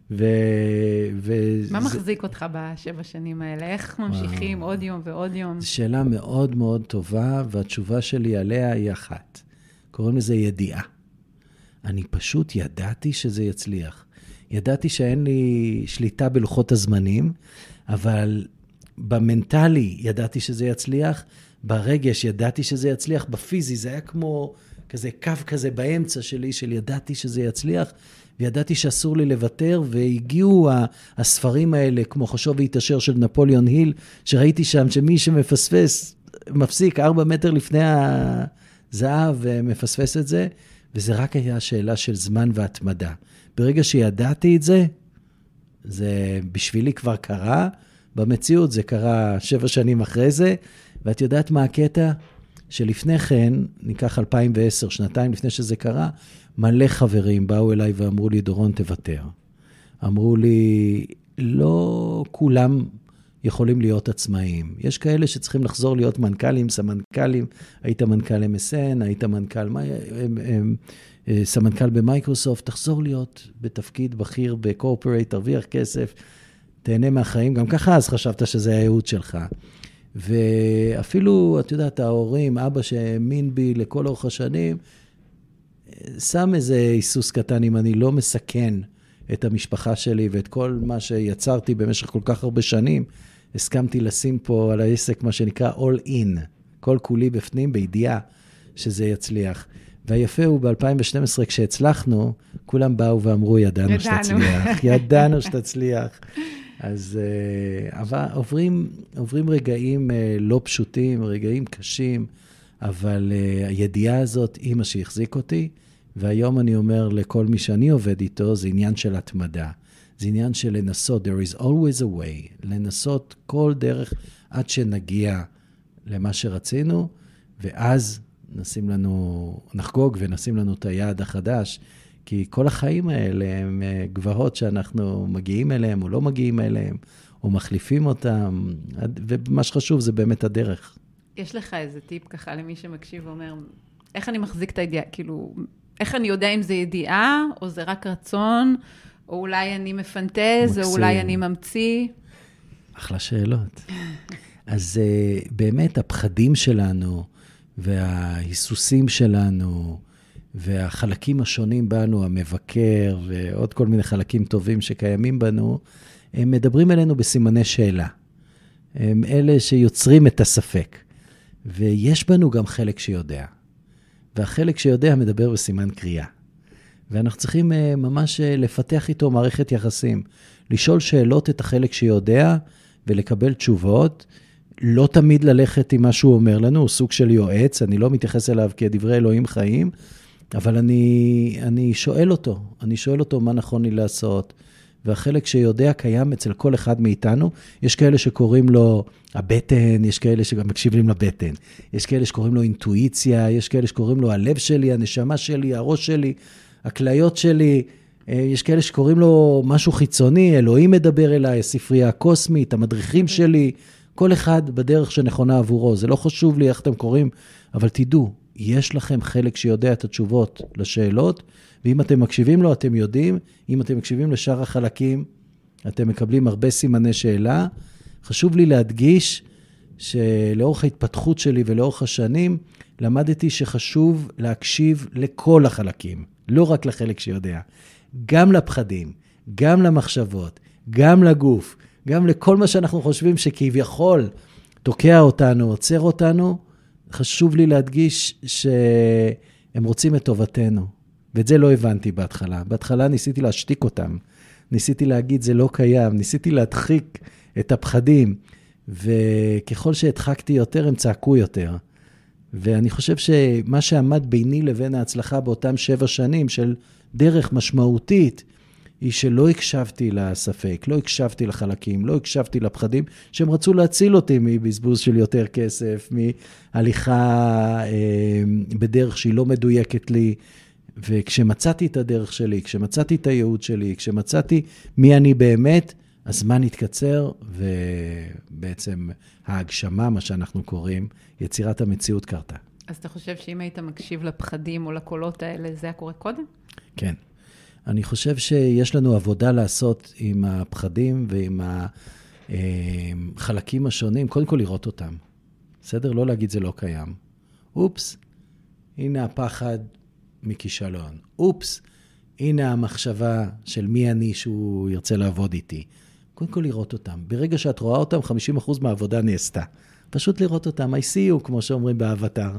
מה מחזיק אותך ב7 שנים האלה? איך ממשיכים עוד יום ועוד יום? זו שאלה מאוד מאוד טובה, והתשובה שלי עליה היא אחת. קוראים לזה ידיעה. אני פשוט ידעתי שזה יצליח. ידעתי שאין לי שליטה בלוחות הזמנים, אבל במנטלי ידעתי שזה יצליח, ברגש ידעתי שזה יצליח, בפיזי זה היה כמו כזה קו כזה באמצע שלי, של ידעתי שזה יצליח, וידעתי שאסור לי לוותר, והגיעו הספרים האלה, כמו חשוב והתאשר של נפוליאון היל, שראיתי שם שמי שמפספס, מפסיק 4 מטר לפני הזהב ומפספס את זה, וזה רק היה שאלה של זמן והתמדה. ברגע שידעתי את זה, זה בשבילי כבר קרה, במציאות זה קרה 7 שנים אחרי זה, ואת יודעת מה הקטע? שלפני כן, ניקח 2010, שנתיים לפני שזה קרה, מלא חברים באו אליי ואמרו לי, דורון תוותר. אמרו לי, לא כולם יכולים להיות עצמאיים. יש כאלה שצריכים לחזור להיות מנכ"לים, סמנכ"לים, היית מנכ"ל MSN, היית סמנכ"ל במייקרוסופט, תחזור להיות בתפקיד בכיר בקורפורייט, תרוויח כסף, תהנה מהחיים, גם ככה אז חשבת שזה הייעוד שלך. ואפילו, את יודעת, ההורים, אבא שהאמין בי לכל אורך השנים, שם איזה היסוס קטן, אם אני לא מסכן את המשפחה שלי ואת כל מה שיצרתי במשך כל כך הרבה שנים, הסכמתי לשים פה על העסק מה שנקרא all in, כל כולי בפנים בידיעה שזה יצליח. והיפה הוא ב-2012 כשהצלחנו, כולם באו ואמרו, ידענו שתצליח, ידענו שתצליח. אז אבל עוברים רגעים לא פשוטים, רגעים קשים, אבל הידיעה הזאת היא מה שהחזיק אותי, והיום אני אומר לכל מי שאני עובד איתו, זה עניין של התמדה, זה עניין של לנסות, there is always a way, לנסות כל דרך עד שנגיע למה שרצינו, ואז נחגוג ונשים לנו את היעד החדש, כי כל החיים האלה הם גבהות שאנחנו מגיעים אליהם או לא מגיעים אליהם, או מחליפים אותם, ומה שחשוב זה באמת הדרך. יש לך איזה טיפ ככה למי שמקשיב ואומר, איך אני מחזיק את הידיעה, כאילו, איך אני יודע אם זה ידיעה, או זה רק רצון, או אולי אני מפנטז, או אולי אני ממציא? אחלה שאלות. אז באמת הפחדים שלנו, וההיסוסים שלנו, והחלקים השונים בנו, המבקר, ועוד כל מיני חלקים טובים שקיימים בנו, הם מדברים אלינו בסימני שאלה. הם אלה שיוצרים את הספק. ויש בנו גם חלק שיודע. והחלק שיודע מדבר בסימן קריאה. ואנחנו צריכים ממש לפתח איתו מערכת יחסים. לשאול שאלות את החלק שיודע, ולקבל תשובות. לא תמיד ללכת עם מה שהוא אומר לנו, הוא סוג של יועץ, אני לא מתייחס אליו כדברי אלוהים חיים, אבל אני שואל אותו מה נכון לי לעשות, והחלק שיודע קיים אצל כל אחד מאיתנו, יש כאלה שקוראים לו הבטן, יש כאלה שגם מקשיבים לבטן, יש כאלה שקוראים לו אינטואיציה, יש כאלה שקוראים לו הלב שלי, הנשמה שלי, הראש שלי, הכליות שלי, יש כאלה שקוראים לו משהו חיצוני, אלוהים מדבר אליי, הספרייה הקוסמית, המדריכים שלי, כל אחד בדרך שנכונה עבורו, זה לא חשוב לי איך אתם קוראים, אבל תדעו, יש לכם חלק שיודע את התשובות לשאלות, ואם אתם מקשיבים לו, אתם יודעים, אם אתם מקשיבים לשאר החלקים, אתם מקבלים הרבה סימני שאלה. חשוב לי להדגיש שלאורך ההתפתחות שלי ולאורך השנים, למדתי שחשוב להקשיב לכל החלקים, לא רק לחלק שיודע, גם לפחדים, גם למחשבות, גם לגוף, גם לכל מה שאנחנו חושבים שכביכול תוקע אותנו, עוצר אותנו, חשוב לי להדגיש שהם רוצים את טובתנו, ואת זה לא הבנתי בהתחלה. בהתחלה ניסיתי להשתיק אותם, ניסיתי להגיד זה לא קיים, ניסיתי להדחיק את הפחדים, וככל שהדחקתי יותר, הם צעקו יותר. ואני חושב שמה שעמד ביני לבין ההצלחה באותם 7 שנים של דרך משמעותית, היא שלא הקשבתי לספק, לא הקשבתי לחלקים, לא הקשבתי לפחדים, שהם רצו להציל אותי מבזבוז של יותר כסף, מהליכה בדרך שהיא לא מדויקת לי, וכשמצאתי את הדרך שלי, כשמצאתי את הייעוד שלי, כשמצאתי מי אני באמת, הזמן התקצר, ובעצם ההגשמה, מה שאנחנו קוראים, יצירת המציאות קרתה. אז אתה חושב שאם היית מקשיב לפחדים או לקולות האלה, זה היה קורה קודם? כן. אני חושב שיש לנו עבודה לעשות עם הפחדים ועם החלקים השונים, קודם כל לראות אותם. בסדר? לא להגיד זה לא קיים. אופס, הנה הפחד מכישלון. אופס, הנה המחשבה של מי אני שהוא ירצה לעבוד איתי. קודם כל לראות אותם. ברגע שאת רואה אותם, 50% מהעבודה נעשתה. פשוט לראות אותם. I see you, כמו שאומרים באבטר.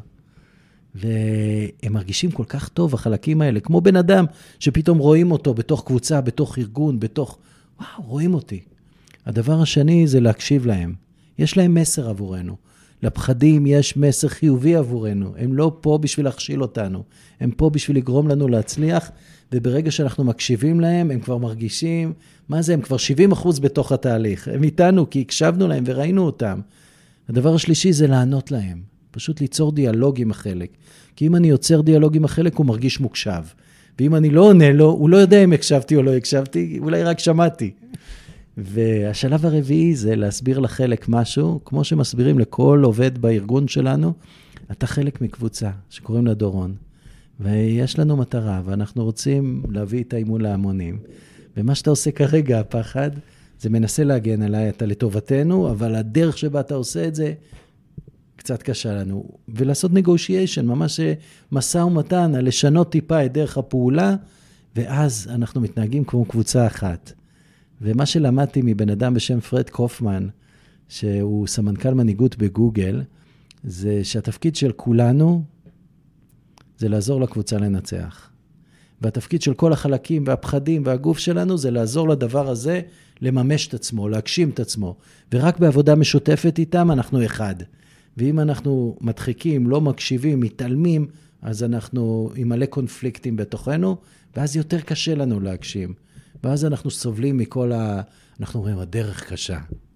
והם מרגישים כל כך טוב, החלקים האלה, כמו בן אדם שפתאום רואים אותו בתוך קבוצה, בתוך ארגון, וואו, רואים אותי. הדבר השני זה להקשיב להם. יש להם מסר עבורנו. לפחדים יש מסר חיובי עבורנו. הם לא פה בשביל להכשיל אותנו. הם פה בשביל לגרום לנו להצליח, וברגע שאנחנו מקשיבים להם, הם כבר מרגישים, מה זה? הם כבר 70% בתוך התהליך. הם איתנו כי הקשבנו להם וראינו אותם. הדבר השלישי זה לענות להם. פשוט ליצור דיאלוג עם החלק. כי אם אני יוצר דיאלוג עם החלק, הוא מרגיש מוקשב. ואם אני לא עונה לו, הוא לא יודע אם הקשבתי או לא הקשבתי, אולי רק שמעתי. והשלב הרביעי זה להסביר לחלק משהו, כמו שמסבירים לכל עובד בארגון שלנו, אתה חלק מקבוצה שקוראים לה דורון. ויש לנו מטרה, ואנחנו רוצים להביא את האימון להמונים. ומה שאתה עושה כרגע, הפחד, זה מנסה להגן עליי, אתה לטובתנו, אבל הדרך שבה אתה עושה את זה, קצת קשה לנו. ולעשות negotiation, ממש מסע ומתן, לשנות טיפה את דרך הפעולה, ואז אנחנו מתנהגים כמו קבוצה אחת. ומה שלמדתי מבן אדם בשם פרד קופמן, שהוא סמנכ"ל מנהיגות בגוגל, זה שהתפקיד של כולנו, זה לעזור לקבוצה לנצח. והתפקיד של כל החלקים והפחדים והגוף שלנו, זה לעזור לדבר הזה לממש את עצמו, להגשים את עצמו. ורק בעבודה משותפת איתם אנחנו אחד. ואם אנחנו מדחיקים, לא מקשיבים, מתעלמים, אז אנחנו עם מלא קונפליקטים בתוכנו, ואז יותר קשה לנו להגשים. ואז אנחנו סובלים מכל אנחנו אומרים, הדרך קשה.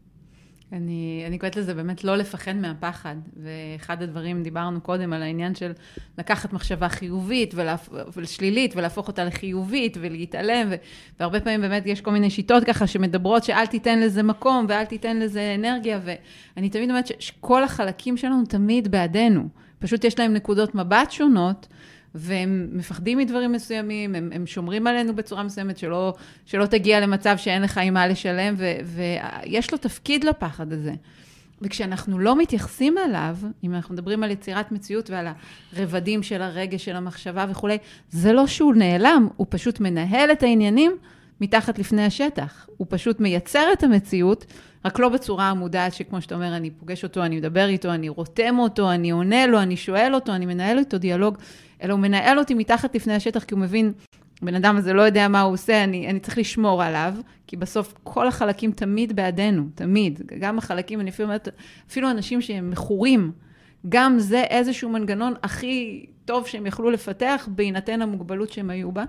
אני קוראת לזה באמת לא לפחד מהפחד, ואחד הדברים דיברנו קודם על העניין של לקחת מחשבה חיובית ושלילית, ולהפוך אותה לחיובית ולהתעלם, והרבה פעמים באמת יש כל מיני שיטות ככה שמדברות שאל תיתן לזה מקום ואל תיתן לזה אנרגיה, ואני תמיד אומרת שכל החלקים שלנו תמיד בעדנו, פשוט יש להם נקודות מבט שונות, והם מפחדים מדברים מסוימים, הם שומרים עלינו בצורה מסוימת, שלא תגיע למצב שאין לך עם מה לשלם, ויש לו תפקיד לפחד הזה. וכשאנחנו לא מתייחסים אליו, אם אנחנו מדברים על יצירת מציאות ועל הרבדים של הרגש, של המחשבה וכו', זה לא שהוא נעלם, הוא פשוט מנהל את העניינים מתחת לפני השטח. הוא פשוט מייצר את המציאות, רק לא בצורה המודעת שכמו שאתה אומר, אני פוגש אותו, אני מדבר איתו, אני רותם אותו, אני עונה לו, אני שואל אותו, אני מנהל איתו דיאלוג, אלא הוא מנהל אותי מתחת לפני השטח, כי הוא מבין, בן אדם הזה לא יודע מה הוא עושה, אני צריך לשמור עליו, כי בסוף כל החלקים תמיד בעדנו, תמיד. גם החלקים, אני אפילו אנשים שהם מכורים, גם זה איזשהו מנגנון הכי טוב שהם יכלו לפתח, בהינתן המוגבלות שהם היו בה.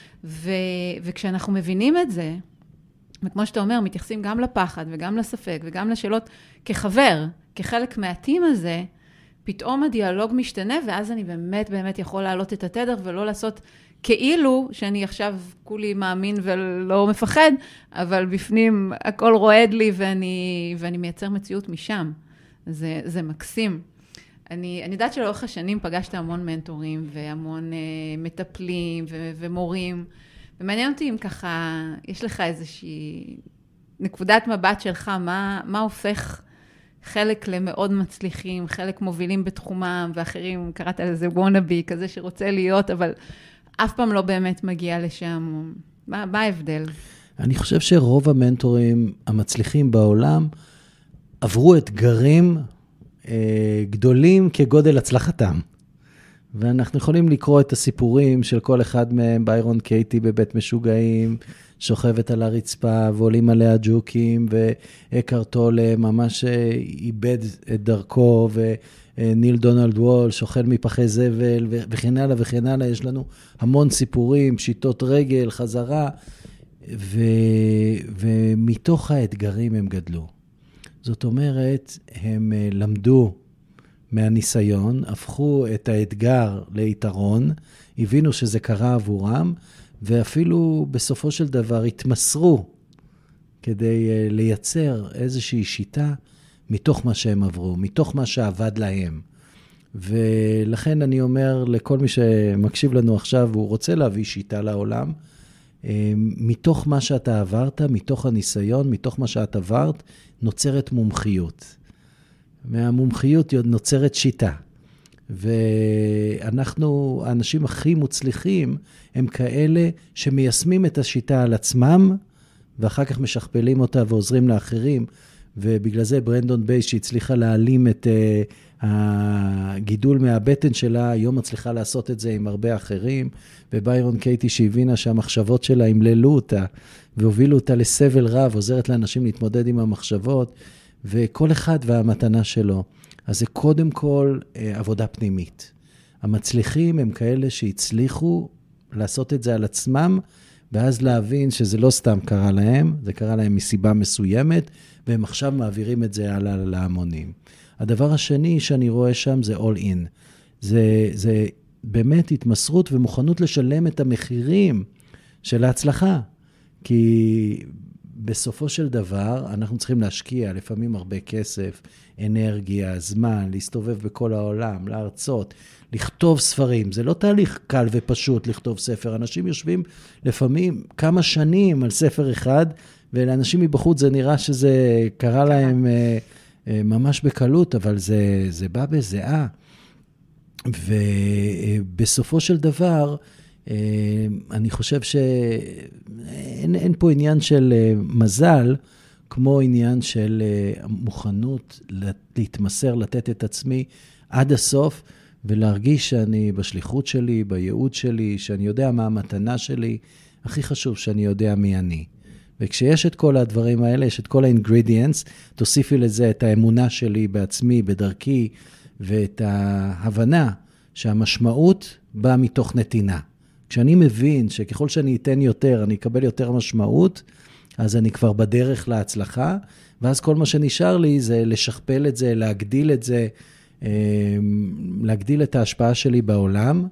וכשאנחנו מבינים את זה, וכמו שאתה אומר, מתייחסים גם לפחד וגם לספק וגם לשאלות כחבר, כחלק מהטים הזה, פתאום הדיאלוג משתנה, ואז אני באמת באמת יכול להעלות את התדר, ולא לעשות כאילו שאני עכשיו כולי מאמין ולא מפחד, אבל בפנים הכל רועד לי, ואני מייצר מציאות משם. זה מקסים. אני יודעת שלאורך השנים פגשת המון מנטורים והמון מטפלים ומורים, ומעניין אותי אם ככה, יש לך איזושהי נקודת מבט שלך, מה הופך חלק למאוד מצליחים, חלק מובילים בתחומם, ואחרים, קראת לזה וונאבי, כזה שרוצה להיות, אבל אף פעם לא באמת מגיע לשם. מה ההבדל? אני חושב שרוב המנטורים המצליחים בעולם עברו אתגרים גדולים כגודל הצלחתם. ואנחנו יכולים לקרוא את הסיפורים של כל אחד מהם, ביירון קייטי בבית משוגעים, שוכבת על הרצפה ועולים עליה ג'וקים, ואקהרט טולה ממש איבד את דרכו, וניל דונלד וול שוכן מפחי זבל, וכן הלאה וכן הלאה. יש לנו המון סיפורים, פשיטות רגל, חזרה, ומתוך האתגרים הם גדלו. זאת אומרת, הם למדו מהניסיון, הפכו את האתגר ליתרון, הבינו שזה קרה עבורם, ואפילו בסופו של דבר התמסרו כדי לייצר איזושהי שיטה מתוך מה שהם עברו, מתוך מה שעבד להם. ולכן אני אומר לכל מי שמקשיב לנו עכשיו, והוא רוצה להביא שיטה לעולם, מתוך מה שאתה עברת, מתוך הניסיון, מתוך מה שאת עברת, נוצרת מומחיות. מהמומחיות נוצרת שיטה. ואנחנו, האנשים הכי מוצלחים, הם כאלה שמיישמים את השיטה על עצמם, ואחר כך משכפלים אותה ועוזרים לאחרים. ובגלל זה ברנדון בייס, שהצליחה להעלים את הגידול מהבטן שלה, היום מצליחה לעשות את זה עם הרבה אחרים. וביירון קייטי שהבינה שהמחשבות שלה המללו אותה, והובילו אותה לסבל רב, עוזרת לאנשים להתמודד עם המחשבות, וכל אחד והמתנה שלו. אז זה קודם כל עבודה פנימית. המצליחים הם כאלה שהצליחו לעשות את זה על עצמם, ואז להבין שזה לא סתם קרה להם, זה קרה להם מסיבה מסוימת, והם עכשיו מעבירים את זה הלאה להמונים. הדבר השני שאני רואה שם זה all in. זה באמת התמסרות ומוכנות לשלם את המחירים של ההצלחה. כי בסופו של דבר אנחנו צריכים להשקיע לפעמים הרבה כסף, אנרגיה, זמן, להסתובב בכל העולם, להרצות, לכתוב ספרים. זה לא תהליך קל ופשוט לכתוב ספר. אנשים יושבים לפעמים כמה שנים על ספר אחד, ולאנשים מבחוץ זה נראה שזה קרה להם ממש בקלות, אבל זה בא בזיעה. ובסופו של דבר, אני חושב שאין פה עניין של מזל, כמו עניין של מוכנות להתמסר, לתת את עצמי עד הסוף, ולהרגיש שאני בשליחות שלי, בייעוד שלי, שאני יודע מה המתנה שלי, הכי חשוב שאני יודע מי אני. וכשיש את כל הדברים האלה, יש את כל האינגרדיאנס, תוסיפי לזה את האמונה שלי בעצמי, בדרכי, ואת ההבנה שהמשמעות באה מתוך נתינה. כשאני מבין שככל שאני אתן יותר, אני אקבל יותר משמעות, אז אני כבר בדרך להצלחה, ואז כל מה שנשאר לי זה לשכפל את זה, להגדיל את זה, להגדיל את ההשפעה שלי בעולם,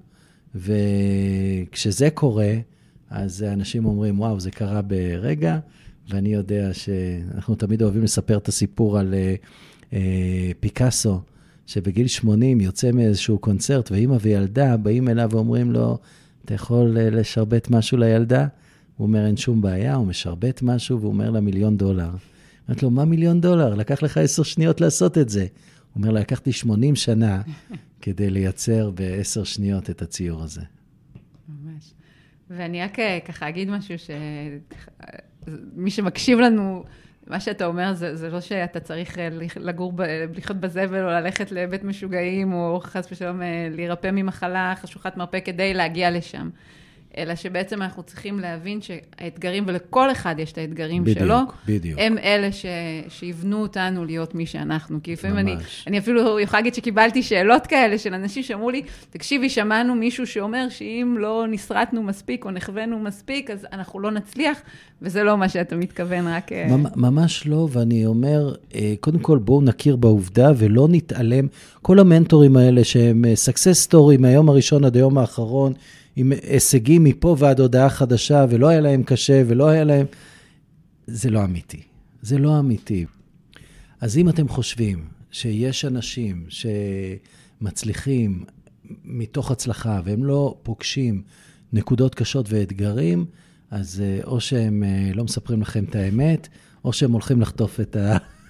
וכשזה קורה, אז אנשים אומרים, וואו, זה קרה ברגע, ואני יודע שאנחנו תמיד אוהבים לספר את הסיפור על פיקאסו, שבגיל 80 יוצא מאיזשהו קונצרט, ואמא וילדה באים אליו ואומרים לו, אתה יכול לשרבט משהו לילדה? הוא אומר, אין שום בעיה, הוא משרבט משהו, והוא אומר לה $1,000,000. אומרת לו, מה $1,000,000? לקח לך 10 שניות לעשות את זה. הוא אומר לה, לקחתי 80 שנה כדי לייצר ב10 שניות את הציור הזה. ממש. ואני רק ככה אגיד משהו שמי שמקשיב לנו, מה שאתה אומר, זה לא שאתה צריך לגור, לחיות בזבל, או ללכת לבית משוגעים, או חס ושלום להירפא ממחלה, חשוכת מרפא כדי להגיע לשם. אלא שבעצם אנחנו צריכים להבין שהאתגרים, ולכל אחד יש את האתגרים שלו, הם אלה שיבנו אותנו להיות מי שאנחנו. כי לפעמים אני אפילו יכולה להגיד שקיבלתי שאלות כאלה של אנשים שאמרו לי, תקשיבי, שמענו מישהו שאומר שאם לא נסרטנו מספיק או נחווינו מספיק, אז אנחנו לא נצליח, וזה לא מה שאתה מתכוון, רק... ממש לא, ואני אומר, קודם כל בואו נכיר בעובדה ולא נתעלם. כל המנטורים האלה שהם success story מהיום הראשון עד היום האחרון, עם הישגים מפה ועד הודעה חדשה, ולא היה להם קשה, ולא היה להם... זה לא אמיתי. זה לא אמיתי. אז אם אתם חושבים שיש אנשים מצליחים מתוך הצלחה, והם לא פוגשים נקודות קשות ואתגרים, אז או שהם לא מספרים לכם את האמת, או שהם הולכים לחטוף את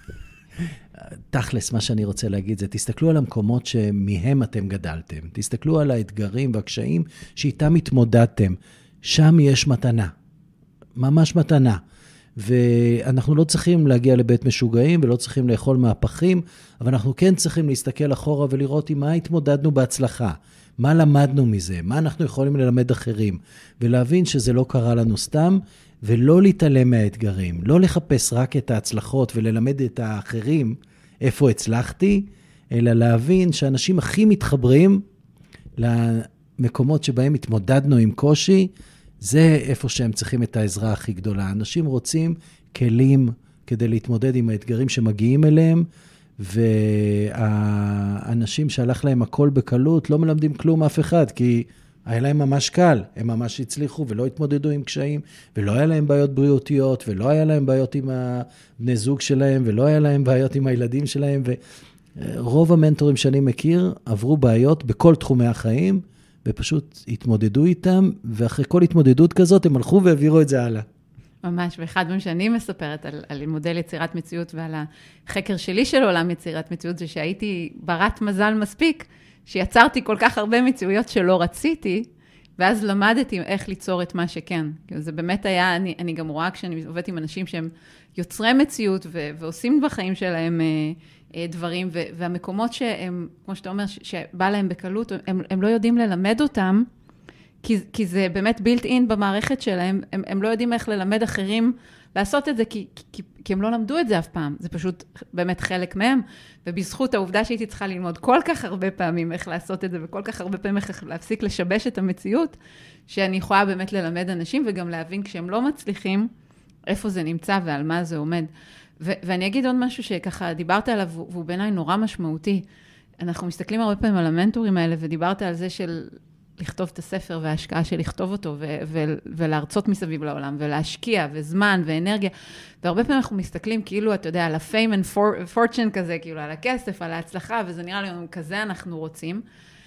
תכלס, מה שאני רוצה להגיד זה, תסתכלו על המקומות שמהם אתם גדלתם, תסתכלו על האתגרים והקשיים שאיתם התמודדתם, שם יש מתנה, ממש מתנה, ואנחנו לא צריכים להגיע לבית משוגעים, ולא צריכים לאכול מהפכים, אבל אנחנו כן צריכים להסתכל אחורה ולראות עם מה התמודדנו בהצלחה, מה למדנו מזה, מה אנחנו יכולים ללמד אחרים, ולהבין שזה לא קרה לנו סתם, ולא להתעלם מהאתגרים, לא לחפש רק את ההצלחות וללמד את האחרים איפה הצלחתי, אלא להבין שאנשים הכי מתחברים למקומות שבהם התמודדנו עם קושי, זה איפה שהם צריכים את העזרה הכי גדולה. אנשים רוצים כלים כדי להתמודד עם האתגרים שמגיעים אליהם, והאנשים שהלך להם הכל בקלות לא מלמדים כלום אף אחד, כי היה להם ממש קל, הם ממש הצליחו ולא התמודדו עם קשיים, ולא היה להם בעיות בריאותיות, ולא היה להם בעיות עם הבני זוג שלהם, ולא היה להם בעיות עם הילדים שלהם, ורוב המנטורים שאני מכיר עברו בעיות בכל תחומי החיים, ופשוט התמודדו איתם, ואחרי כל התמודדות כזאת הם הלכו והעבירו את זה הלאה. ממש, ואחד דברים שאני מספרת על מודל יצירת מציאות ועל החקר שלי של עולם יצירת מציאות, זה שהייתי ברת מזל מספיק, שיצרתי כל כך הרבה מציאויות שלא רציתי, ואז למדתי איך ליצור את מה שכן. זה באמת היה, אני גם רואה כשאני עובדת עם אנשים שהם יוצרי מציאות ועושים בחיים שלהם דברים, והמקומות שהם, כמו שאתה אומר, שבא להם בקלות, הם לא יודעים ללמד אותם, כי זה באמת built in במערכת שלהם, הם לא יודעים איך ללמד אחרים לעשות את זה, כי הם לא למדו את זה אף פעם, זה פשוט באמת חלק מהם, ובזכות העובדה שהייתי צריכה ללמוד כל כך הרבה פעמים איך לעשות את זה, וכל כך הרבה פעמים איך להפסיק לשבש את המציאות, שאני יכולה באמת ללמד אנשים, וגם להבין כשהם לא מצליחים, איפה זה נמצא ועל מה זה עומד. ואני אגיד עוד משהו שככה דיברת עליו, והוא בעיניי נורא משמעותי. אנחנו מסתכלים הרבה פעמים על המנטורים האלה, ודיברת על זה של לכתוב את הספר וההשקעה של לכתוב אותו, ולהרצות מסביב לעולם, ולהשקיע, וזמן, ואנרגיה. והרבה פעמים אנחנו מסתכלים כאילו, אתה יודע, על ה-fame and fortune כזה, כאילו על הכסף, על ההצלחה, וזה נראה לי כזה אנחנו רוצים.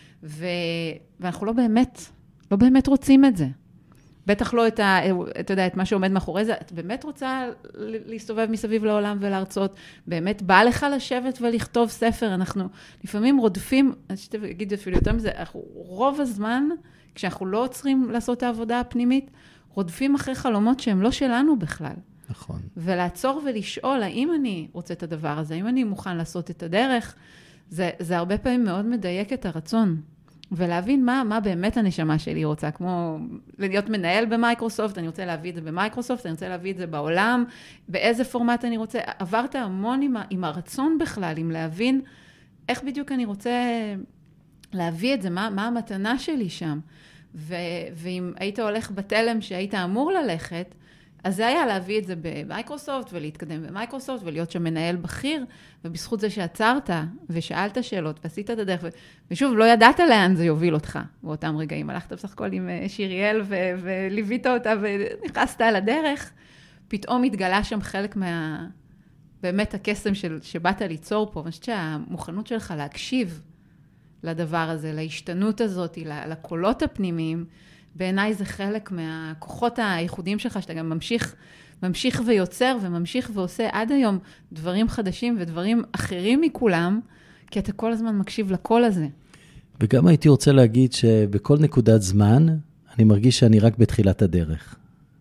ואנחנו לא באמת רוצים את זה. בטח לא אתה יודע, את מה שעומד מאחורי זה, את באמת רוצה להסתובב מסביב לעולם ולהרצות, באמת בא לך לשבת ולכתוב ספר, אנחנו לפעמים רודפים, אני אגיד אפילו יותר מזה, רוב הזמן, כשאנחנו לא עוצרים לעשות את העבודה הפנימית, רודפים אחרי חלומות שהם לא שלנו בכלל. נכון. ולעצור ולשאול, האם אני רוצה את הדבר הזה, האם אני מוכן לעשות את הדרך, זה הרבה פעמים מאוד מדייק את הרצון. ולהבין מה באמת הנשמה שלי רוצה, כמו להיות מנהל במייקרוסופט, אני רוצה להביא את זה במייקרוסופט, אני רוצה להביא את זה בעולם, באיזה פורמט אני רוצה, עברת המון עם הרצון בכלל, עם להבין איך בדיוק אני רוצה להביא את זה, מה המתנה שלי שם, ואם היית הולך בתלם שהיית אמור ללכת, אז זה היה להביא את זה במייקרוסופט, ולהתקדם במייקרוסופט, ולהיות שם מנהל בכיר, ובזכות זה שעצרת, ושאלת שאלות, ועשית את הדרך, ושוב, לא ידעת לאן זה יוביל אותך, באותם רגעים. הלכת בסך הכל עם שיריאל, וליווית אותה, ונכנסת על הדרך, פתאום התגלה שם חלק באמת הקסם שבאת ליצור פה, ואני חושבת שהמוכנות שלך להקשיב לדבר הזה, להשתנות הזאת, לקולות הפנימיים, בעיניי זה חלק מהכוחות הייחודיים שלך, שאתה גם ממשיך ויוצר, וממשיך ועושה עד היום דברים חדשים ודברים אחרים מכולם, כי אתה כל הזמן מקשיב לקול הזה. וגם הייתי רוצה להגיד שבכל נקודת זמן, אני מרגיש שאני רק בתחילת הדרך.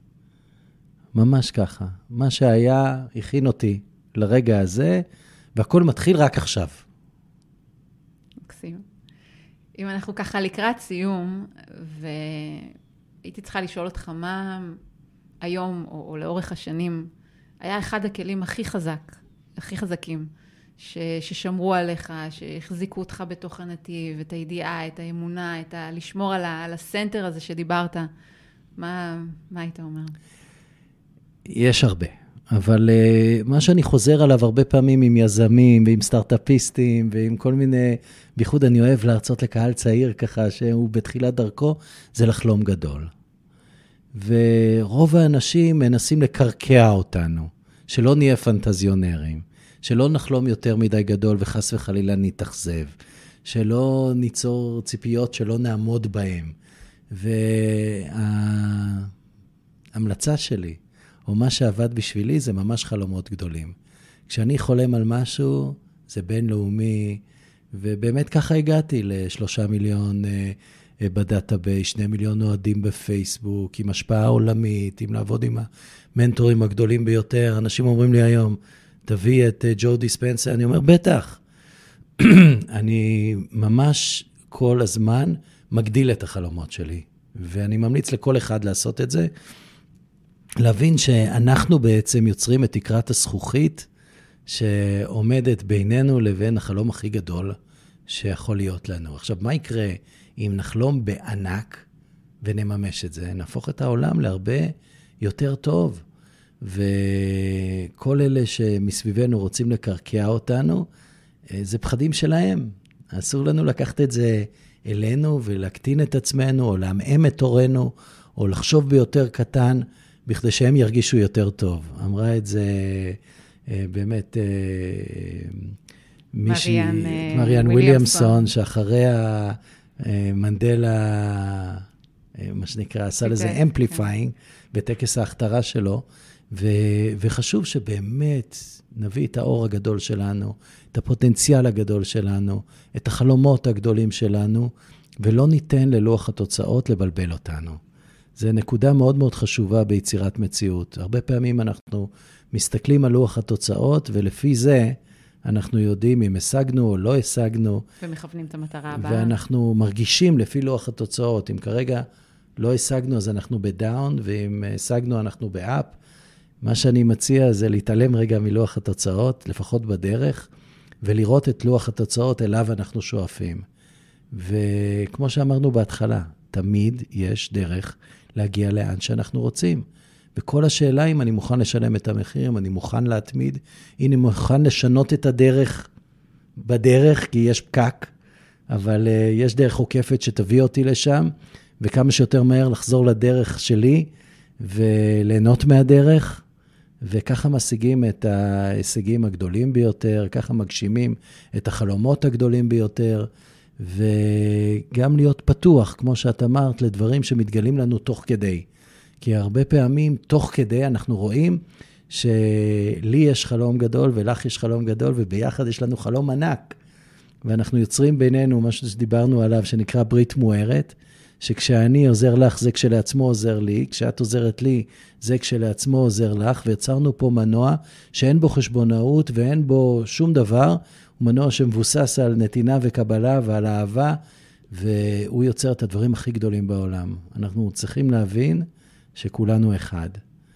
ממש ככה. מה שהיה, הכין אותי לרגע הזה, והכל מתחיל רק עכשיו. מקסים. אם אנחנו ככה לקראת סיום, והייתי צריכה לשאול אותך מה היום או לאורך השנים, היה אחד הכלים הכי חזקים, ששמרו עליך, שהחזיקו אותך בתוך הנתיב, את הידיעה, את האמונה, לשמור על הסנטר הזה שדיברת. מה היית אומר? יש הרבה. אבל מה שאני חוזר עליו הרבה פעמים עם יזמים ועם סטארט-אפיסטים ועם כל מיני, בייחוד אני אוהב להרצות לקהל צעיר ככה שהוא בתחילת דרכו, זה לחלום גדול. ורוב האנשים מנסים לקרקע אותנו, שלא נהיה פנטזיונרים, שלא נחלום יותר מדי גדול וחס וחלילה נתאכזב, שלא ניצור ציפיות שלא נעמוד בהן. וההמלצה שלי, או מה שעבד בשבילי, זה ממש חלומות גדולים. כשאני חולם על משהו, זה בינלאומי, ובאמת ככה הגעתי ל3 מיליון בדאטאבייס, 2 מיליון אוהדים בפייסבוק, עם השפעה עולמית, עם לעבוד עם המנטורים הגדולים ביותר. אנשים אומרים לי היום, תביא את ג'ו דיספנסר, אני אומר, בטח. אני ממש כל הזמן מגדיל את החלומות שלי, ואני ממליץ לכל אחד לעשות את זה, להבין שאנחנו בעצם יוצרים את תקרת הזכוכית, שעומדת בינינו לבין החלום הכי גדול שיכול להיות לנו. עכשיו, מה יקרה אם נחלום בענק ונממש את זה? נהפוך את העולם להרבה יותר טוב, וכל אלה שמסביבנו רוצים לקרקע אותנו, זה פחדים שלהם. אסור לנו לקחת את זה אלינו ולהקטין את עצמנו, או להמאם את תורנו, או לחשוב ביותר קטן, בכדי שהם ירגישו יותר טוב. אמרה את זה באמת מישהי, מריאן וויליאמסון, שאחרי המנדלה, מה שנקרא, עשה לזה אמפליפיינג, בטקס ההכתרה שלו, וחשוב שבאמת נביא את האור הגדול שלנו, את הפוטנציאל הגדול שלנו, את החלומות הגדולים שלנו, ולא ניתן ללוח התוצאות לבלבל אותנו. זו נקודה מאוד מאוד חשובה ביצירת מציאות. הרבה פעמים אנחנו מסתכלים על לוח התוצאות, ולפי זה אנחנו יודעים אם השגנו או לא השגנו. ומכוונים את המטרה הבאה. ואנחנו מרגישים לפי לוח התוצאות. אם כרגע לא השגנו, אז אנחנו בדאון, ואם השגנו, אנחנו באפ. מה שאני מציע זה להתעלם רגע מלוח התוצאות, לפחות בדרך, ולראות את לוח התוצאות אליו אנחנו שואפים. וכמו שאמרנו בהתחלה, תמיד יש דרך להגיע לאן שאנחנו רוצים. וכל השאלה אם אני מוכן לשלם את המחיר, אם אני מוכן להתמיד, אם אני מוכן לשנות את הדרך בדרך, כי יש פקק, אבל יש דרך עוקפת שתביא אותי לשם, וכמה שיותר מהר לחזור לדרך שלי, וליהנות מהדרך, וככה משיגים את ההישגים הגדולים ביותר, ככה מגשימים את החלומות הגדולים ביותר, וגם להיות פתוח, כמו שאת אמרת, לדברים שמתגלים לנו תוך כדי. כי הרבה פעמים, תוך כדי, אנחנו רואים שלי יש חלום גדול, ולך יש חלום גדול, וביחד יש לנו חלום ענק. ואנחנו יוצרים בינינו משהו שדיברנו עליו, שנקרא ברית מוארת, שכשאני עוזר לך, זה כשלעצמו עוזר לי, כשאת עוזרת לי, זה כשלעצמו עוזר לך, ויצרנו פה מנוע שאין בו חשבונאות ואין בו שום דבר, הוא מנוע שמבוסס על נתינה וקבלה ועל אהבה, והוא יוצר את הדברים הכי גדולים בעולם. אנחנו צריכים להבין שכולנו אחד,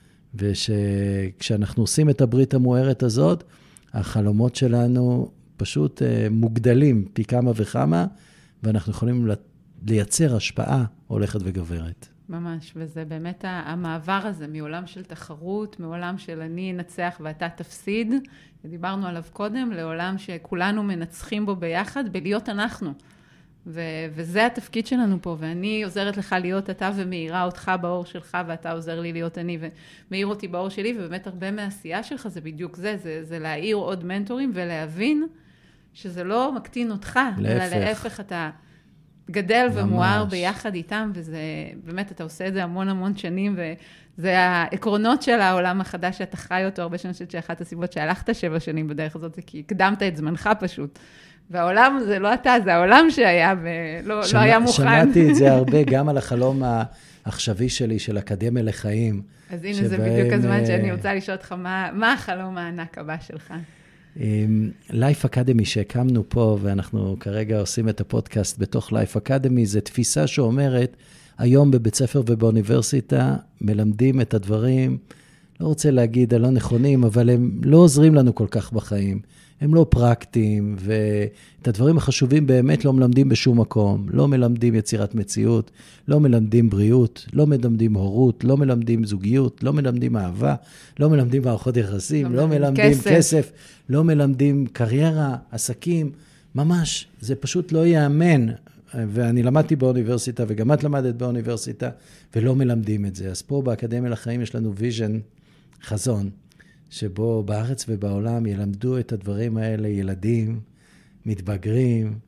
ושכשאנחנו עושים את הברית המוארת הזאת, החלומות שלנו פשוט מוגדלים פי כמה וכמה, ואנחנו יכולים לייצר השפעה הולכת וגברת. ממש, וזה באמת המעבר הזה מעולם של תחרות, מעולם של אני אנצח ואתה תפסיד, ודיברנו עליו קודם, לעולם שכולנו מנצחים בו ביחד, בלהיות אנחנו. וזה התפקיד שלנו פה, ואני עוזרת לך להיות אתה ומאירה אותך באור שלך, ואתה עוזר לי להיות אני ומאיר אותי באור שלי, ובאמת הרבה מהעשייה שלך זה בדיוק זה להאיר עוד מנטורים, ולהבין שזה לא מקטין אותך, אלא להפך אתה גדל ומואר ביחד איתם, וזה באמת, אתה עושה את זה המון המון שנים, וזה העקרונות של העולם החדש שאתה חי אותו, הרבה שנים שאחת הסיבות שהלכת 7 שנים בדרך הזאת, זה כי הקדמת את זמנך פשוט. והעולם זה לא אתה, זה העולם שהיה, ולא היה מוכן. שמעתי את זה הרבה, גם על החלום העכשווי שלי, של אקדמיה לחיים. אז הנה זה בדיוק הזמן שאני רוצה לשאול אותך, מה החלום הענק הבא שלך? Life Academy שהקמנו פה, ואנחנו כרגע עושים את הפודקאסט בתוך Life Academy, זה תפיסה שאומרת, היום בבית ספר ובאוניברסיטה מלמדים את הדברים, לא רוצה להגיד הלא נכונים, אבל הם לא עוזרים לנו כל כך בחיים. הם לא פרקטיים, ואת הדברים החשובים באמת לא מלמדים בשום מקום. לא מלמדים יצירת מציאות, לא מלמדים בריאות, לא מלמדים הורות, לא מלמדים זוגיות, לא מלמדים אהבה, לא מלמדים מערכות יחסים, לא מלמדים כסף, לא מלמדים קריירה, עסקים. ממש, זה פשוט לא יאמן. ואני למדתי באוניברסיטה, וגם את למדת באוניברסיטה, ולא מלמדים את זה. אז פה באקדמיה לחיים יש לנו ויז'ן, חזון, שבו בארץ ובעולם ילמדו את הדברים האלה ילדים, מתבגרים,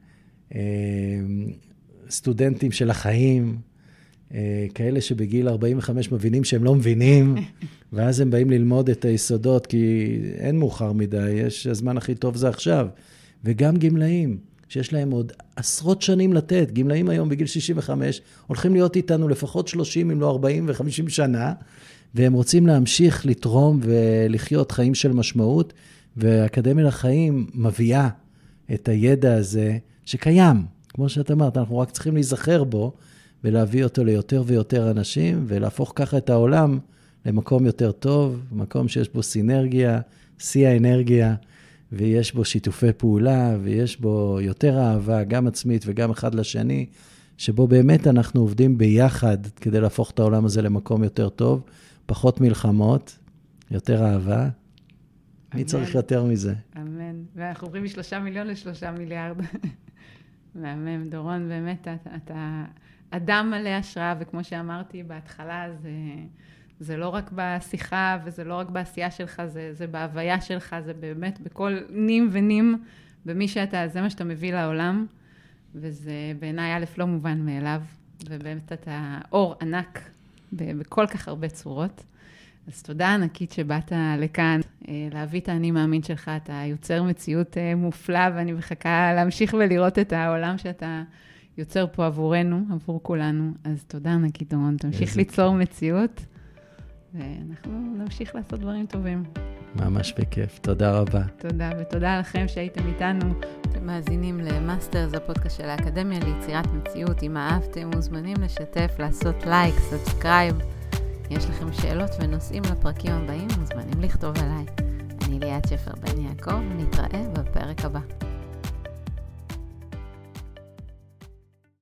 סטודנטים של החיים, כאלה שבגיל 45 מבינים שהם לא מבינים, ואז הם באים ללמוד את היסודות, כי אין מאוחר מדי, הזמן הכי טוב זה עכשיו. וגם גמלאים, שיש להם עוד עשרות שנים לתת, גמלאים היום בגיל 65, הולכים להיות איתנו לפחות 30, אם לא 40 ו-50 שנה, והם רוצים להמשיך לתרום ולחיות חיים של משמעות, והאקדמיה לחיים מביאה את הידע הזה שקיים. כמו שאת אמרת, אנחנו רק צריכים להיזכר בו, ולהביא אותו ליותר ויותר אנשים, ולהפוך ככה את העולם למקום יותר טוב, מקום שיש בו סינרגיה, שיא האנרגיה, ויש בו שיתופי פעולה, ויש בו יותר אהבה, גם עצמית וגם אחד לשני, שבו באמת אנחנו עובדים ביחד, כדי להפוך את העולם הזה למקום יותר טוב, פחות מלחמות, יותר אהבה. מי צריך יותר מזה? אמן. ואנחנו עוברים מ3 מיליון ל3 מיליארד. מהמם, דורון, באמת, אתה אדם מלא השראה, וכמו שאמרתי בהתחלה, זה לא רק בשיחה, וזה לא רק בעשייה שלך, זה בהוויה שלך, זה באמת בכל נים ונים, במי שאתה, זה מה שאתה מביא לעולם, וזה בעיניי א' לא מובן מאליו, ובאמת אתה אור ענק בכל כך הרבה צורות. אז תודה ענקית שבאת לכאן, להביא את האני מאמין שלך, אתה יוצר מציאות מופלא, ואני מחכה להמשיך ולראות את העולם שאתה יוצר פה עבורנו, עבור כולנו. אז תודה ענקית, דורון, תמשיך ליצור מציאות, ואנחנו נמשיך לעשות דברים טובים. ממש בכיף, תודה רבה. תודה, ותודה לכם שהייתם איתנו. אתם מאזינים למאסטרס, הפודקאסט של האקדמיה ליצירת מציאות. אם אהבתם, מוזמנים לשתף, לעשות לייק, סאבסקרייב. יש לכם שאלות ונושאים לפרקים הבאים, מוזמנים לכתוב עליי. אני ליאת שפר בן יעקב, ונתראה בפרק הבא.